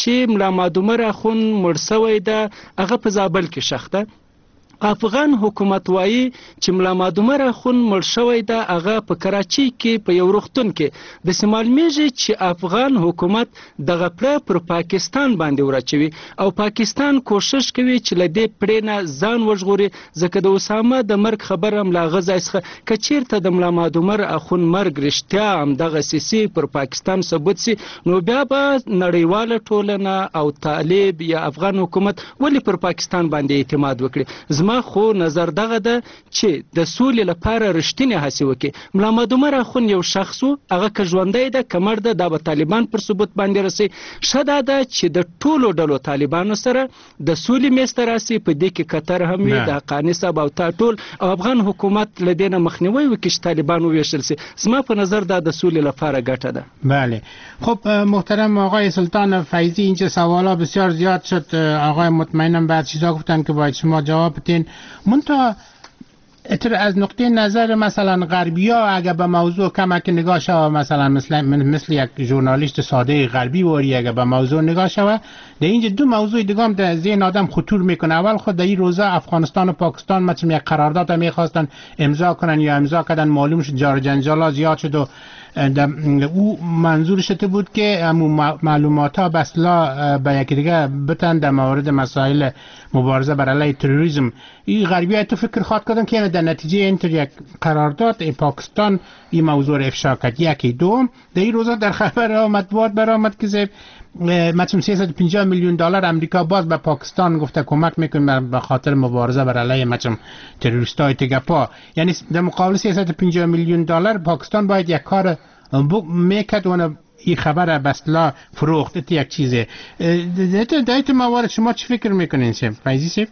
چې ملا مادومر اخون مړ شوی ده هغه په زابل کې شخته. افغان حکومت وایي چې ملا مادومر اخون مړ شوی ده هغه په کراچۍ کې په یو روغتون کې د معلومیږي چې افغان حکومت دغه پړه پر پاکستان باندې ورچوي او پاکستان کوشش کوي چې له دې پړې نه ځان وژغوري ځکه د اسامه د مرګ خبر هم لا غځای څخه که چیرته د ملا مادومر اخون مرګ رښتیا هم دغه سیسي پر پاکستان ثبوت سي نو بیا به نړیواله ټولنه او طالب یا افغان حکومت ولې پر پاکستان باندې اعتماد وکړي. زما خو نظر دغه ده چې د سولې لپاره رښتینې هڅې وکړي. ملا مادومر اخون یو شخص و هغه که ژوندی ده که مړ ده دا به طالبان پر ثبوت باندې رسي. ښه دا ده چې د ټولو ډلو طالبانو سره د سولې میز ته راسي په دې کې قطر هم وي د حقاني صاحب او تا ټول او افغان حکومت له دې نه مخنیوی وکړي چې طالبان وویشتل سي. زما په نظر دا د سولې لپاره ګټه ده. بله خب محترم آقای سلطان فیضی اینجا سوالا بسیار زیاد شد. آقای مطمئنم بعد چیزا گفتن که باید شما جواب بدین. منتها از نقطه نظر مثلا غربی ها اگر به موضوع کمک نگاه شود مثلا مثل مثل یک ژورنالیست ساده غربی واری اگر به موضوع نگاه شود در اینجا دو موضوع دیگه هم در ذهن آدم خطور میکنه. اول خود در این روزا افغانستان و پاکستان مثلا یک قرارداد هم میخواستن امضا کنن یا امضا کردن معلوم شد جار جنجالا زیاد شد و او منظورش تو بود که معلومات ها بسلا به یکی دیگه بتن در مورد مسائل مبارزه بر علیه تروریسم. این غربی ها تو فکر خواهد کردن که در نتیجه اینطور یک قرارداد پاکستان این موضوع را افشا کرد. یکی دوم در این روزا در خبر مطبوعات برآمد که مثلا سیصد و پنجاه میلیون دلار امریکا باز به پاکستان گفته کمک میکنه به خاطر مبارزه بر علیه مثلا تروریستای تگپا. یعنی در مقابل سیصد و پنجاه میلیون دلار پاکستان باید یک کار میکرد و این خبر بسلا فروخت یک چیزه. در این موارد شما چی فکر میکنین سیب فیضی سیب؟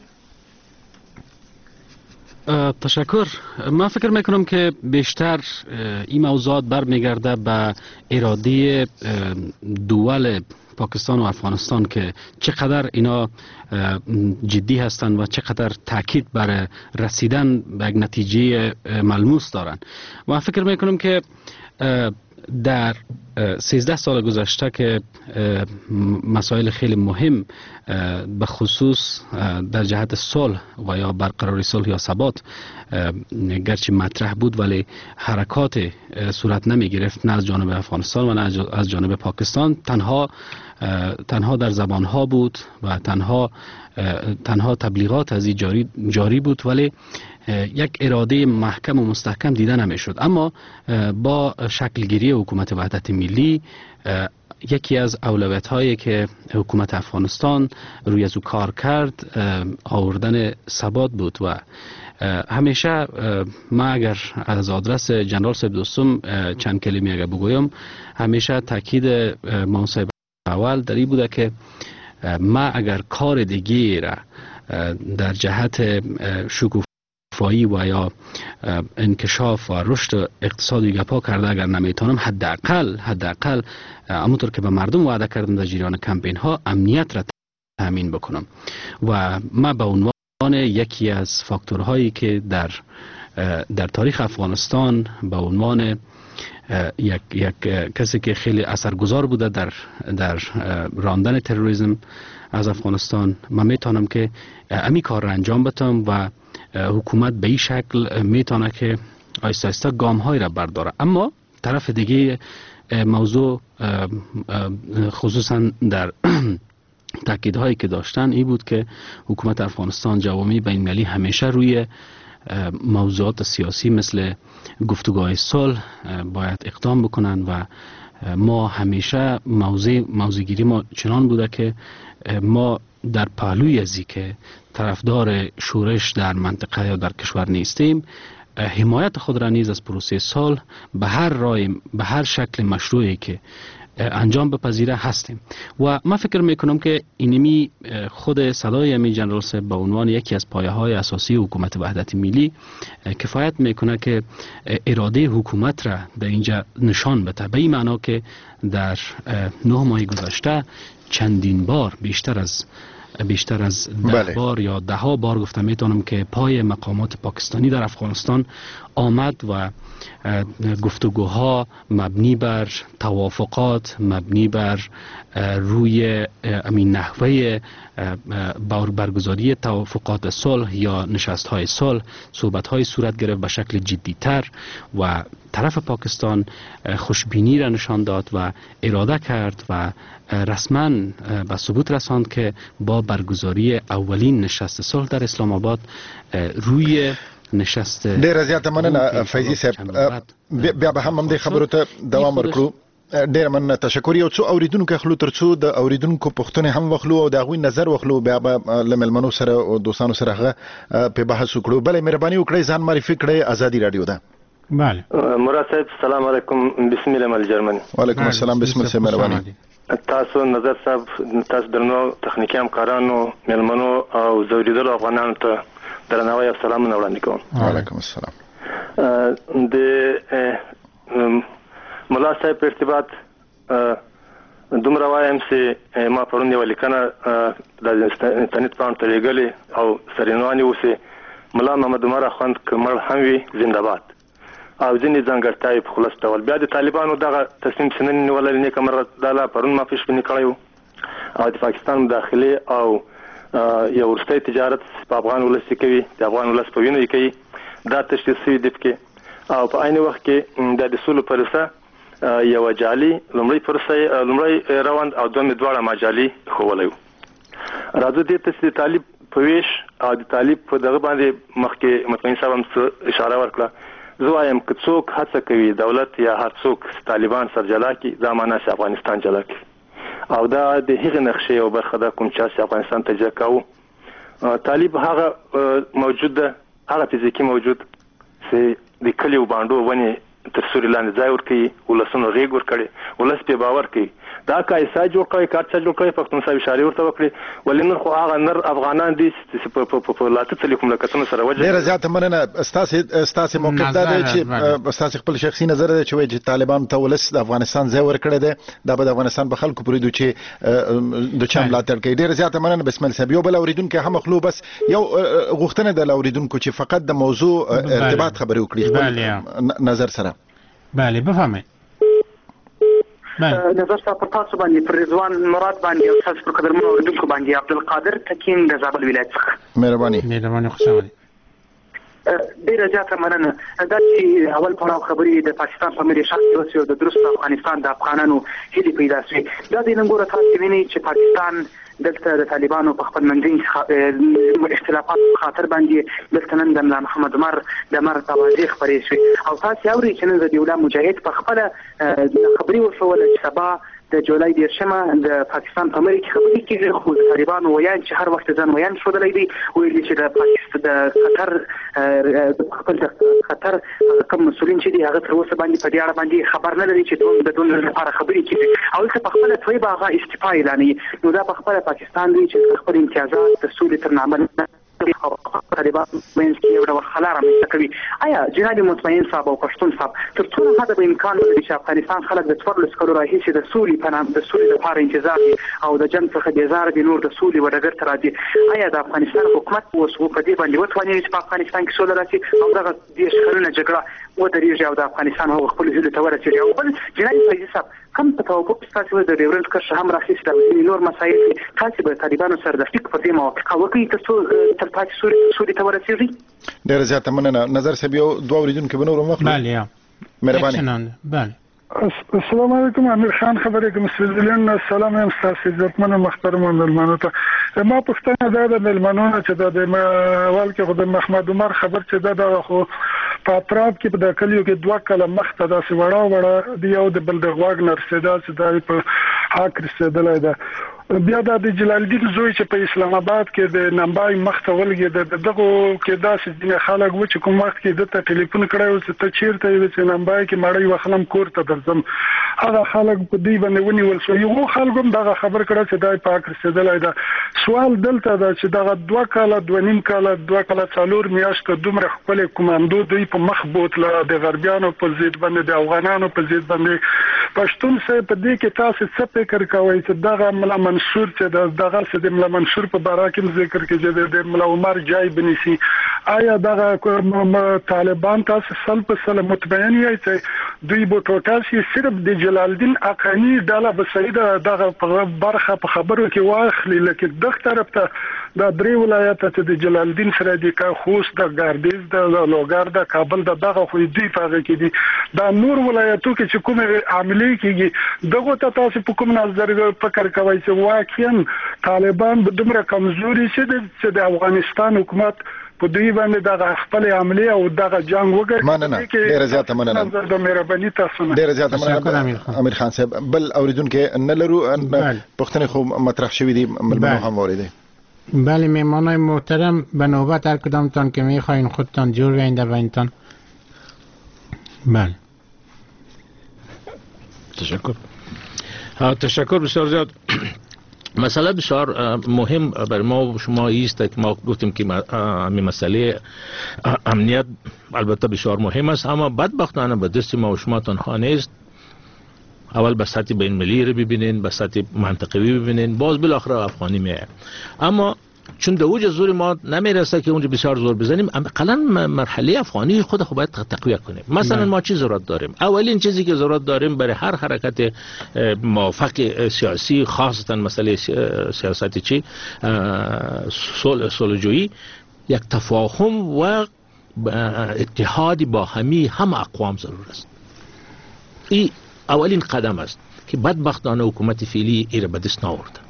تشکر. من فکر میکنم که بیشتر این موضوعات برمیگرده به اراده دول پاکستان و افغانستان که چقدر اینا جدی هستند و چقدر تاکید بر رسیدن به یک نتیجه ملموس دارن. و فکر میکنم که در سیزده سال گذشته که مسائل خیلی مهم به خصوص در جهت صلح و یا برقراری صلح یا ثبات گرچه مطرح بود ولی حرکات صورت نمی گرفت نه از جانب افغانستان و نه از جانب پاکستان. تنها تنها در زبان ها بود و تنها تنها تبلیغات از این جاری, جاری بود ولی یک اراده محکم و مستحکم دیده نمی شد. اما با شکلگیری حکومت وحدت ملی یکی از اولویت هایی که حکومت افغانستان روی از او کار کرد آوردن ثبات بود و همیشه ما اگر از آدرس جنرال صاحب دوستم چند کلمه اگر بگویم همیشه تاکید ما صاحب اول در این بوده که ما اگر کار دیگه را در جهت شکوفایی و یا انکشاف و رشد اقتصادی گپا کرده اگر نمیتونم حداقل حداقل همونطور که به مردم وعده کردم در جریان کمپین ها امنیت را تامین بکنم و ما به عنوان یکی از فاکتورهایی که در در تاریخ افغانستان به عنوان یک یک کسی که خیلی اثرگذار بوده در در راندن تروریسم از افغانستان من میتونم که امی کار را انجام بدم و حکومت به این شکل میتونه که آیسته آیسته گام های را برداره. اما طرف دیگه موضوع خصوصا در تاکیدهایی که داشتن این بود که حکومت افغانستان جوامع بین المللی همیشه روی موضوعات سیاسی مثل گفتگوهای صلح باید اقدام بکنن و ما همیشه موضوع موضوعگیری ما چنان بوده که ما در پهلوی ازی که طرفدار شورش در منطقه یا در کشور نیستیم حمایت خود را نیز از پروسه صلح به هر راه به هر شکل مشروعی که انجام بپذیره هستیم و من فکر میکنم که اینمی خود صدای امی جنرال صاحب به عنوان یکی از پایه های اساسی حکومت وحدت ملی کفایت میکنه که اراده حکومت را در اینجا نشان بده، به این معنا که در نه ماه گذشته چندین بار بیشتر از بیشتر از ده بله. بار یا ده ها بار گفتم میتونم که پای مقامات پاکستانی در افغانستان آمد و گفتگوها مبنی بر توافقات، مبنی بر روی امین نحوه برگزاری توافقات صلح یا نشست های صلح صحبت های صورت گرفت به شکل جدی تر و طرف پاکستان خوشبینی را نشان داد و اراده کرد و رسما به ثبوت رساند که با برگزاری اولین نشست صلح در اسلام آباد روی نشست ډیر زیاته مننه فیضی صاحب بیا به هم د خبرو ته دوام ورکړو ډیر مننه تشکر یو څو اوریدونکو خلو ترڅو د اوریدونکو پښتنه هم وخلو او د غوي نظر وخلو بیا به لملمنو سره او دوستانو سره هغه په بحث وکړو بلې مهرباني وکړئ ځان معرفي کړئ ازادي رادیو ده بله مراد صاحب السلام علیکم بسم الله مل جرمنی وعلیکم السلام بسم الله مهرباني تاسو نظر صاحب تاسو درنو تخنیکی همکارانو ملمنو او زوریدلو افغانانو ته درناوی او سلامونه وړاندې کوم. وعلیکم السلام. د ملا صاحب په ارتباط دومره وایم چې ما پرون یو لیکنه د انټرنیټ پاڼو ته لېږلې او سرینوانې اوسې ملا محمد عمر اخوند کمر هم وي زنده باد او ځینې ځانګړتیاوې په خلاص ډول بیا د طالبانو دغه تصمیم چې نن نیولی نیکه مرغه دا لا پرون ما پیشبیني کړی و او د پاکستان مداخلې او یو وروستی تجارت په افغان ولس کې کوي د افغان ولس په وینو یې کوي دا تشخیص شوي دی پکې او په عین وخت کې دا د سولو پروسه یو جعلي لومړی پروسه لومړی روند او دومره دواړه ماجالي خوولای راځو دې ته چې طالب په ویش او د طالب په دغه باندې مخکې مطمئن صاحب هم اشاره ورکړه زه وایم که څوک هڅه کوي دولت یا هر څوک طالبان سر جلا کړي دا معنی چې افغانستان جلا کړي او دا د هغې نقشې یو برخه ده کوم چا چې افغانستان ته جلا کوو طالب هغه موجود ده هغه فزیکي موجود چې د کلیو باندو ونې تر سوري لاندې ځای ورکوي ولسونو غېږ ورکړي ولس پې باور کوي دا کایسا جوړ کړی کارچا جوړ کړی پښتون صاحب اشاره ورته وکړي ولې نن خو هغه نر افغانان دي چې په لاته تلي کوم لکتونو سره وجه ډېره زیاته مننه ستاسې ستاسې موقف دا دی چې ستاسې خپل شخصي نظر دی چې وایي چې طالبان ته ولس د افغانستان ځای ورکړی دی دا به د افغانستان په خلکو پورې دي چې د چا ملاتړ کوي ډېره زیاته مننه بسم الله صاحب یو بل اورېدونکی هم اخلو بس یو غوښتنه ده له اورېدونکو چې فقط د موضوع ارتباط خبرې وکړي خپل نظر سره بله بفهمید نظر صاحب پر تاسو باندې پر رضوان مراد باندې او تاسو پر قدرمنو اوریدونکو باندې عبدالقادر تکین د زابل ولایت څخه مهرباني مهرباني خوش آمدید ډیره زیاته مننه دا چې اول پړاو خبرې د پاکستان په ملي شخص اوسې او د درست افغانستان د افغانانو هیلې پیدا شوې دا د ننګوره تاسو وینئ چې پاکستان دلته د طالبانو په خپل منځني اختلافات خاطر باندې دلته نن د ملا محمد عمر د مر توازی خبرې شوې او تاسو اورئ چې نن د دیولا مجاهد په خپل خبرې وشوله چې سبا د جولای دیرشمه د پاکستان په ملي کې خبرې کېږي خو د طالبانو ویان چې هر وخت ځان ویان شودلی دی ویلي چې د پاکستان د خطر خپل د خطر کوم مسؤلین چې دي هغه تر اوسه باندې په دې اړه باندې خبر نه لري چې دوی د دوی لپاره خبرې کېږي او که په خپل توی به هغه استعفا اعلانوي نو دا په خپل پاکستان دی چې خپل امتیازات د سولې تر نامه او طالبان مینس کې یو ډول خلا رامنځته کوي آیا جناب مطمئن صاحب او پښتون صاحب تر څو حد به امکان لري چې افغانستان خلک د څوارلس کلو راهیسې د سولې په نام د سولې لپاره انتظار دي او د جنګ څخه بیزاره دي نور د سولې و ډګر ته راځي آیا د افغانستان حکومت اوس په دې باندې وتواني چې په افغانستان کې سوله راشي او دغه دېرش کلونه جګړه ودرېږي او د افغانستان هغو خپلو هیلو ته ورسېږي او بل جناب فیضي صاحب کوم په توافق ستاسو د ډیورنډ کرښه هم راخیستې ده نور مسایل تاسو به طالبانو سره د فکر پر دې موافقه وکړئ تر څو تر پاتې سولې ته ورسېږي ډېره زیاته مننه نظر صاحب یو دوه اورېدونکي به نور هم واخلو بله مهرباني بله السلام علیکم امیر خان خبرې کوم سویزرلند السلام هم ستاسو عزتمن محترم مېلمنو ته ما پوښتنه دا د مېلمنو نه چې د اول کې خو د محمد عمر خبر چې دا د خو په اطراف کې په د کلیو کې دوه کله مخته داسې وړه وړه دی او د بل د واګنر سدا چې د په حق رسېدلی ده بیا د جلال الدین زوی چې په اسلام آباد کې د نمبای مخته ولګي د دغه کې داسې ځینې خلک و چې کوم وخت کې د ته ټلیفون کړی و چې ته چیرته یې چې نمبای کې مړی وخلم کور ته درځم هغه خلک په دې باندې ونیول شو. یو خلک هم دا خبر کړه چې دای پاک رسیدلای دا. سوال دلته دا چې دا دوه کاله دوه نیم کاله دوه کاله څلور میاشتې دومره خپل کمانډو دوی په مخ بوتله د غربیانو په ضد باندې د افغانانو په ضد باندې. پښتون سه په دې کې تاسو څه فکر کوئ چې دغه ملا منصور چې دغه څه د ملا منصور په باره کې ذکر کې چې د ملا عمر جای بنسي، آیا دغه طالبان تاسو سل په سل مطمئن یې چې دوی به ټوټال شي صرف د جلال الدین اقانی ډله به سیده دغه برخه په خبرو کې واخلي، لکه دغه طرف ته د درې ولایت ته د جلال الدین سره د خوست د ګاردیز د لوګر د کابل د دغه خو دې پاغه کې دي دا نور ولایتو کې چې کومه عملی کېږي دغه ته تاسو په کوم نظر فکر کوئ چې واقعا طالبان به دومره کمزوري شي چې د افغانستان حکومت په دوی باندې دغه خپل عملی او دغه جنگ وګړي؟ مننه، ډیره زیاته مننه د مهرباني تاسو نه. ډیره زیاته مننه امیر خان صاحب. بل اوریدونکو نه لرو پښتنې خو مطرح شوې دي ملمنو هم اوریدي. بله مهمانای محترم به نوبت هر کدامتان که میخواین خودتان جور بین در بینتان. بله تشکر تشکر بسیار زیاد. مسئله بسیار مهم بر ما و شما ایست که ما گفتیم که همین مسئله امنیت البته بسیار مهم است، اما بدبختانه به دست ما و شما تنها نیست. اول به سطح بین المللی رو ببینین، به سطح منطقوی ببینین، باز بالاخره افغانی میه. اما چون به اوج زور ما نمیرسه که اونجا بسیار زور بزنیم، اقلا مرحله افغانی خود خود باید تقویت کنیم. مثلا ما چی ضرورت داریم؟ اولین چیزی که ضرورت داریم برای هر حرکت موافق سیاسی، خاصتا مسئله سیاست چی صلح‌جویی، یک تفاهم و اتحاد باهمی هم اقوام ضرور است. این اولین قدم است که بدبختانه حکومت فعلی ایره به دست نآورد.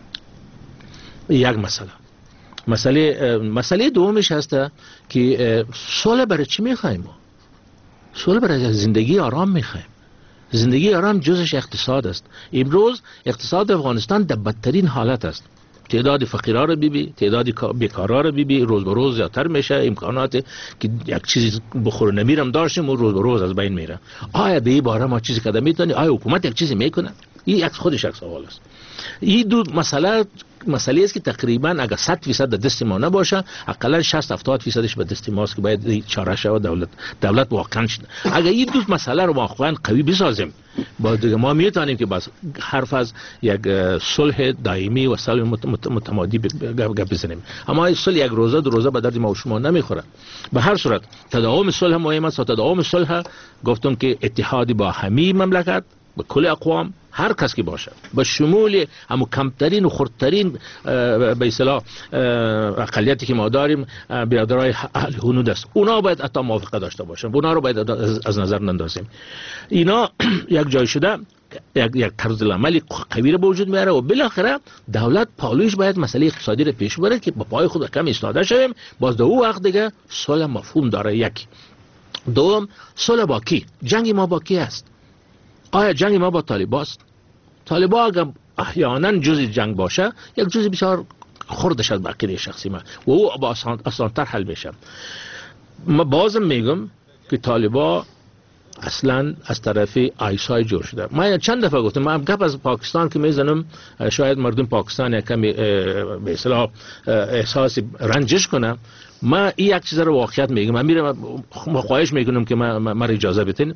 یک مسئله مسئله مسئله دومش هست که صلح برای چی میخوایم؟ ما صلح برای زندگی آرام میخوایم. زندگی آرام جزش اقتصاد است. امروز اقتصاد افغانستان در بدترین حالت است. تعداد فقیرها رو بیبی، تعداد بیکارها رو بیبی، روز به روز زیادتر میشه. امکانات که یک چیزی بخور نمیرم داشتیم و روز به روز از بین میره. آیا به این باره ما چیزی کده میتونی؟ آیا حکومت یک چیزی میکنه؟ این یک خودش یک سوال است. این دو مسئله مسئله است که تقریبا اگر صد فیصد در دست ما نباشه، حداقل شصت هفتاد فیصدش به دست ماست که باید چاره شود. دولت دولت واقعا شد. اگر این دو مسئله رو واقعا قوی بسازیم، با دیگه ما میتونیم که بس حرف از یک صلح دائمی و صلح متمادی گپ بزنیم. اما این صلح یک روزه دو روزه به درد ما و شما نمیخوره. به هر صورت تداوم صلح مهم است و تداوم صلح گفتم که اتحادی با همه مملکت به کل اقوام، هر کس که باشه، به شمول همو کمترین و خردترین به اصطلاح اقلیتی که ما داریم، برادرای اهل هنود است، اونا باید حتی موافقه داشته باشن، اونا رو باید از نظر نندازیم. اینا یک جای شده یک یک طرز عملی قوی به وجود میاره و بالاخره دولت پالویش باید مسئله اقتصادی رو پیش بره که با پای خود کم ایستاده شویم. باز در اون وقت دیگه صلح مفهوم داره. یک دوم، صلح با کی؟ جنگ ما با کی است؟ آیا جنگ ما با طالبان است؟ طالبان اگر احیانا جزء جنگ باشه، یک جزء بسیار خردش از عقیده شخصی من و او با آسان‌تر حل میشه. ما بازم میگم که طالبان اصلا از طرف آیسای جور شده. من چند دفعه گفتم، من گپ از پاکستان که میزنم شاید مردم پاکستان یکمی به اصطلاح احساس رنجش کنم. من این یک چیز رو واقعیت میگم. من میرم خواهش میکنم که من اجازه بدین.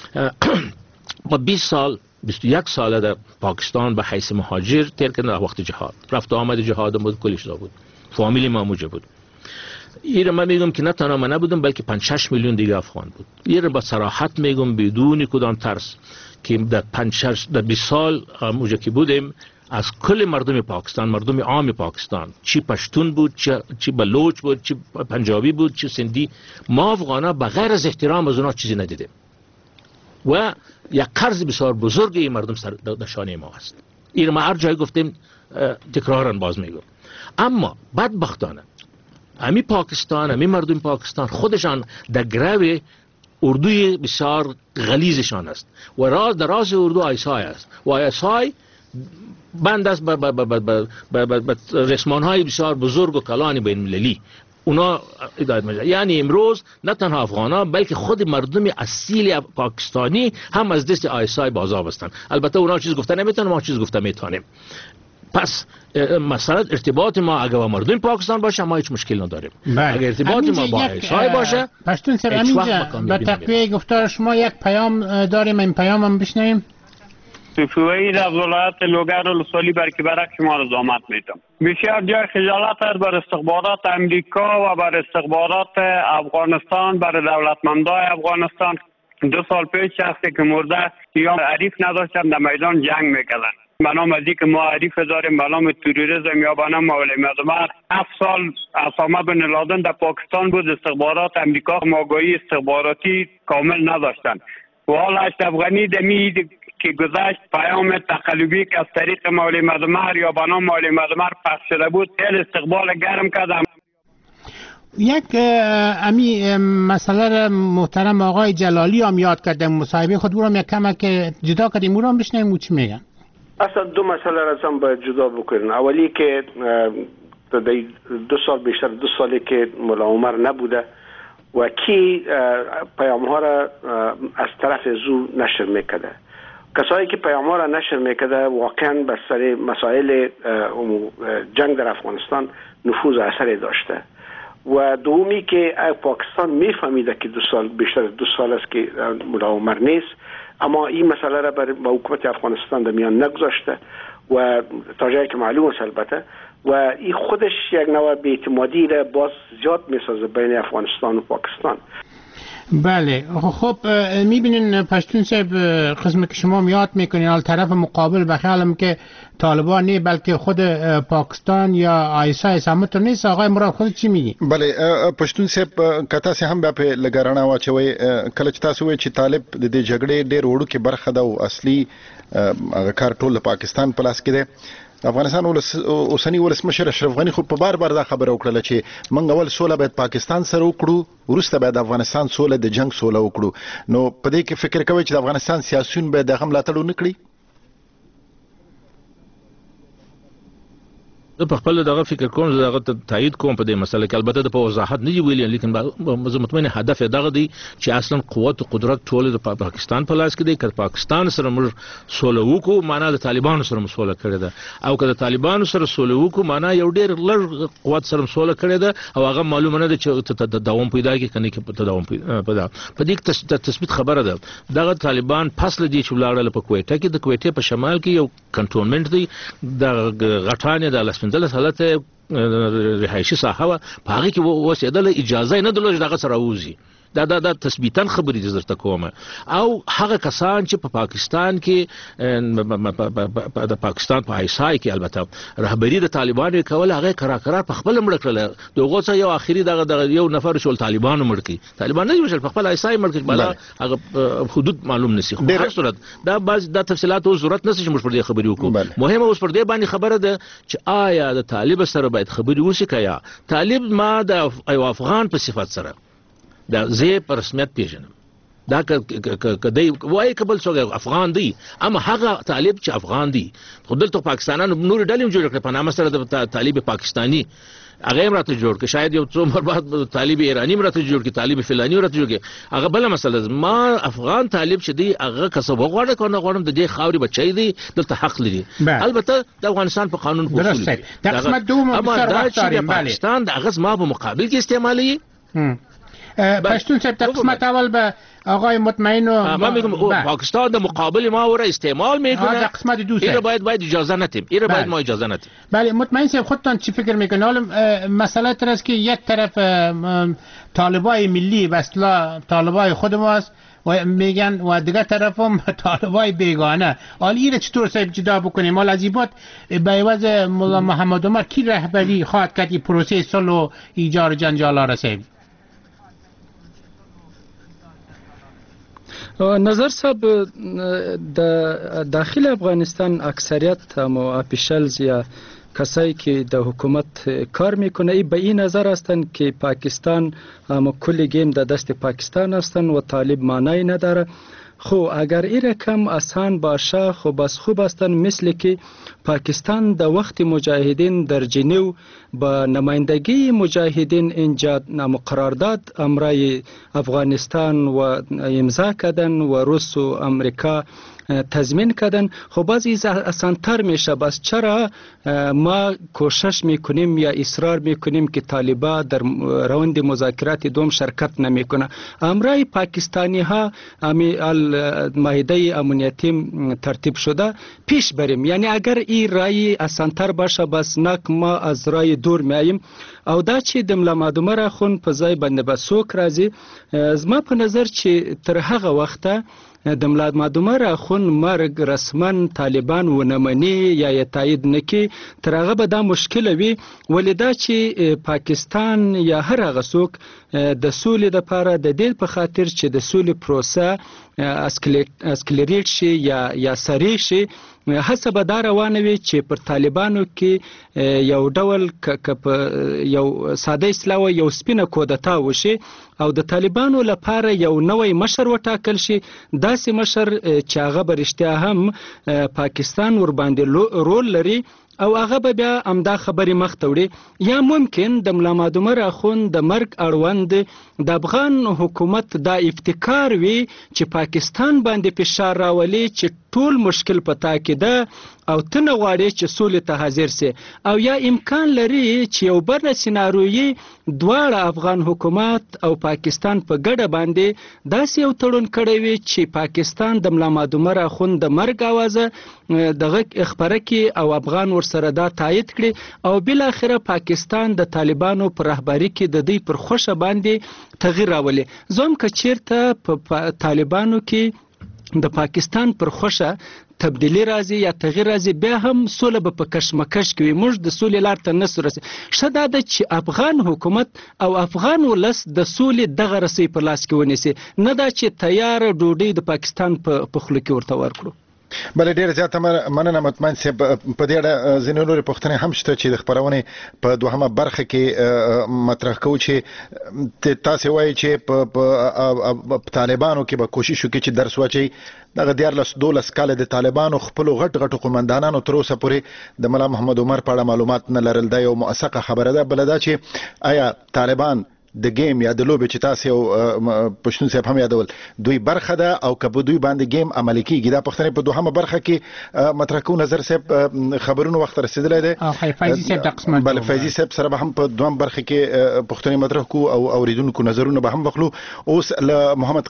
ما بیست سال بیست و یک ساله در پاکستان به حیث مهاجر تیر کردن. در وقت جهاد رفت آمد جهاد بود، کلیش دا بود، فامیلی ما موجه بود. این من میگم که نه تنها من نبودم بلکه پنج شش میلیون دیگه افغان بود. این با صراحت میگم بدون کدام ترس که در پنج شش در بیست سال موجه که بودیم، از کل مردم پاکستان، مردم عام پاکستان، چی پشتون بود، چی, چی بلوچ بود، چی پنجابی بود، چی سندی، ما افغانا بغیر از احترام از اونا چیزی ندیدیم و یک قرض بسیار بزرگ این مردم سر نشانه ما است. این ما هر جای گفتیم، تکرارا باز میگم. اما بدبختانه امی پاکستان، امی مردم پاکستان خودشان در گرو اردوی بسیار غلیظشان است و راز در راز اردو آیسای است و آیسای بند است به رسمان های بسیار بزرگ و کلان بین المللی. اونا هدایت میشه. یعنی امروز نه تنها افغانان بلکه خود مردم اصیل پاکستانی هم از دست آیسای بازار هستند. البته اونا چیز گفته نمیتونن، ما چیز گفته میتونیم. پس مثلا ارتباط ما اگه با مردم پاکستان باشه ما هیچ مشکل نداریم. اگه ارتباط ما با آیسای باشه پشتون سر همینجا به تقویه گفتار شما یک پیام داریم، این پیام هم بشنویم. صوفیایی از ولایت لوگر و لسوالی برکی برک شما را زحمت میتم. بسیار جای خجالت است بر استخبارات امریکا و بر استخبارات افغانستان، بر دولتمندای افغانستان. دو سال پیش شخصی که مرده یا عریف نداشتن در میدان جنگ میکردن. به نام از که ما عریف داریم به نام تروریسم یا به نام مولوی مدمر. هفت سال اسامه بن لادن در پاکستان بود، استخبارات امریکا آگاهی استخباراتی کامل نداشتن. و حالا اشرف افغانی دمی که گذشت پیام تقلبی که از طریق مولوی مدمر یا به نام مولوی مدمر پخش شده بود خیلی استقبال گرم کردم. یک امی مسئله محترم آقای جلالی هم یاد کردم مصاحبه خود برام یک کمک جدا کردیم برام بشنیم چی میگن. اصلا دو مسئله را هم باید جدا بکنیم. اولی که دو سال بیشتر دو سالی که مولا عمر نبوده و کی پیام ها را از طرف زو نشر میکرده. کسایی که پیام ها را نشر میکرده واقعا بر سر مسائل جنگ در افغانستان نفوذ و اثری داشته. و دومی که پاکستان میفهمیده که دو سال بیشتر دو سال است که مولا عمر نیست، اما این مسئله را بر حکومت افغانستان در میان نگذاشته و تا جایی که معلوم است البته، و این خودش یک نوع بی‌اعتمادی را باز زیاد میسازه بین افغانستان و پاکستان. بله خب میبینین پشتون صاحب قسمی که شما میاد میکنین al طرف مقابل بخیالم که طالبان نه بلکه خود پاکستان یا آیسای سمت نیست. آقای مراد خود چی میگی؟ بله پشتون صاحب کتا سه هم په لګرانه واچوي کله چې تاسو وایي چې طالب د دې جګړې ډېر وړو کې برخه ده او اصلي هغه کار ټول پاکستان په لاس کې ده. افغانستان اوسنی ولسمشر اشرف غنی خو په بار بار دا خبره وکړه چې موږ اول سوله باید پاکستان سره وکړو، وروسته باید افغانستان سوله د جنگ سوله وکړو. نو په دې کې فکر کوي چې د افغانستان سیاسيون به دغه ملاتړ ونه کړي؟ زه په خپل دغه فکر کوم، زه دغه تایید کوم په دې مسله کې. البته د په وضاحت نه دی ویلی، لیکن زه مطمئن هدف دغه دی چې اصلا قوت او قدرت ټول د پاکستان په لاس کې دی. که پاکستان سره موږ سوله وکړو معنا د طالبانو سره سوله کړې ده، او که د طالبانو سره سوله وکړو معنا یو ډېر لږ قوت سره سوله کړې ده، او هغه معلومه نه ده چې دوام پیدا کوي کنه کې دوام پیدا. په دې کې تثبیت خبره ده دغه طالبان پس لدی چې ولاړل په کویټه کې، د کویټه په شمال کې یو کنټرولمنت دی د غټانې د دلته حالت رهایشي ساحه و په هغه کې وسیدل اجازه نه درلوده دغه سره ووزي. دا دا د تثبیتاً خبرې دي درته کومه. او هغه کسان چې په پاکستان کې د پاکستان په آیسای کې البته رهبری د طالبانو کول، هغه کراکرا په خپل مړ کړل. دغه څه یو اخیری دغه یو نفر شول طالبانو مړ کی، طالبان نه وشل په خپل آیسای مړ کی، بل هغه حدود معلوم نسی. خو هر صورت دا بعض د تفصيلات او ضرورت نسی چې موږ پر دې خبرې وکړو. مهمه اوس پر دې باندې خبره ده چې آیا د طالب سره باید خبرې وشي کیا طالب ما د افغان په صفت سره دا زه په رسمیت پیژنم. دا کدی وای کبل څوک افغان دی، اما هغه طالب چې افغان دی خو دلته پاکستانانو نور ډلې جوړ کړ په نامه سره د طالب پاکستانی هغه هم راته جوړ کړ، شاید یو څو مر بعد طالب ایرانی هم راته جوړ کړ، طالب فلانی راته جوړ کړ. هغه بل مسله ما افغان طالب چې دی هغه کسب غواړي کنه غواړم د دې خاوري بچی دی دلته حق لري. البته د افغانستان په قانون په اصول دی دا قسمت دوم د پاکستان د اغاز ما په مقابل کې استعمالي. پشتون صاحب تا قسمت اول به آقای مطمئن و ما میگم پاکستان در مقابل ما او را استعمال میکنه. قسمت دو این باید باید اجازه ندیم، این باید ما اجازه ندیم. بله مطمئن صاحب خودتان چی فکر میکنید؟ حالا مسئله تر است که یک طرف طالبای ملی به اصطلاح طالبای خود ماست و میگن و دیگه طرف هم طالبای بیگانه. حالا این چطور صاحب جدا بکنیم؟ حالا از این بعد به عوض مولا محمد عمر کی رهبری خواهد کرد این پروسه صلح و ایجاد جنجال را صاحب؟ نظر صاحب د داخل افغانستان اکثریت مو اپیشلز یا کسایی که در حکومت کار میکنه ای به این نظر هستند که پاکستان هم کل گیم در دست پاکستان هستند و طالب معنی نداره خو اگر این رقم آسان باشه خب بس خوب استن، مثل که پاکستان در وقت مجاهدین در جنیو با نمایندگی مجاهدین اینجا قرارداد امرای افغانستان و امضا کردن و روس و امریکا تضمین کردن. خب باز این آسان‌تر میشه. بس چرا ما کوشش میکنیم یا اصرار میکنیم که طالبان در راوند مذاکرات دوم شرکت نمیکنه؟ امرای پاکستانی ها معاهده امنیتی ترتیب شده پیش بریم. یعنی اگر این رای آسان‌تر باشه بس نک ما از رای دور میاییم. او دا چې د ملا مادومر اخون په ځای باندې به څوک راځي، زما په نظر چې تر هغه وخته د ملا مادومر اخون مرګ رسما طالبان ونه مني یا یې تایید نکي، تر هغه به دا مشکل وي. ولې دا چې پاکستان یا هر هغه څوک د سولې لپاره د دې په خاطر چې د سولې پروسه اسکلیریټ شي یا یا سریع شي، هڅه به دا روانه وي چې پر طالبانو کې یو ډول یو ساده اصلاح یو سپینه کودتا وشي او د طالبانو لپاره یو نوی مشر وټاکل شي، داسې مشر چې هغه به رښتیا هم پاکستان ور باندې رول لري او هغه به بیا امدا خبرې مخ ته وړي. یا ممکن د ملا مادومر اخون د مرګ اړوند د افغان حکومت دا افتکار وي چې پاکستان باندې فشار راولي چې ټول مشکل پتا کې ده او ته نه غواړې چې سولې ته حاضر سي، او یا امکان لري چې یو بل سینارویي دواړه افغان حکومت او پاکستان په ګډه باندې داسې یو تړون کړی وي چې پاکستان د ملا مادومر اخون د مرګ اوازه دغه خبره کې او افغان ورسره دا تایید کړي او بل اخره پاکستان د طالبانو پر رهبری کې د دوی پر خوشه باندې تغییر راولي. زوم که چیرته په طالبانو کې د پاکستان پر خوشه تبدیلی راځي یا تغییر راځي، بیا هم سوله به په کشمکش کې وي. موږ د سولې لار ته نسو رسي. ښه دا ده چې افغان حکومت او افغان ولس د سولې دغه رسۍ په لاس کې ونیسي، نه دا چې تیاره ډوډۍ د پاکستان په خوله کې ورته ورکړو. بل ډیر زیاته مننه مطمئن صاحب. په دې اړه ځینې نورې پوښتنې هم شته چې د خپرونې په دوهمه برخه کې مطرح کوو چې تاسې وایي چې په طالبانو کې به کوشش وکړي چې درس واچوي. دغه دیارلس دولس کاله د طالبانو خپلو غټ غټو قومندانانو تر اوسه پورې د ملا محمد عمر په اړه معلومات نه لرل. دا یو موثقه خبره ده. بله دا چې آیا طالبان د گیم یا د لوبې چې تاسو یو پښتون صاحب هم یادول دوی برخه ده او که په دوی باندې گیم عملي کیږي؟ دا پښتنې په دوهمه برخه کې مطرح کوو. نظر صاحب خبرونه وخت رسیدلی دی او فیضي صاحب د قسمت بل فیضي صاحب سره به هم په دوهم برخه کې پښتنې مطرح کوو او اوریدونکو نظرونه به هم واخلو. اوس له محمد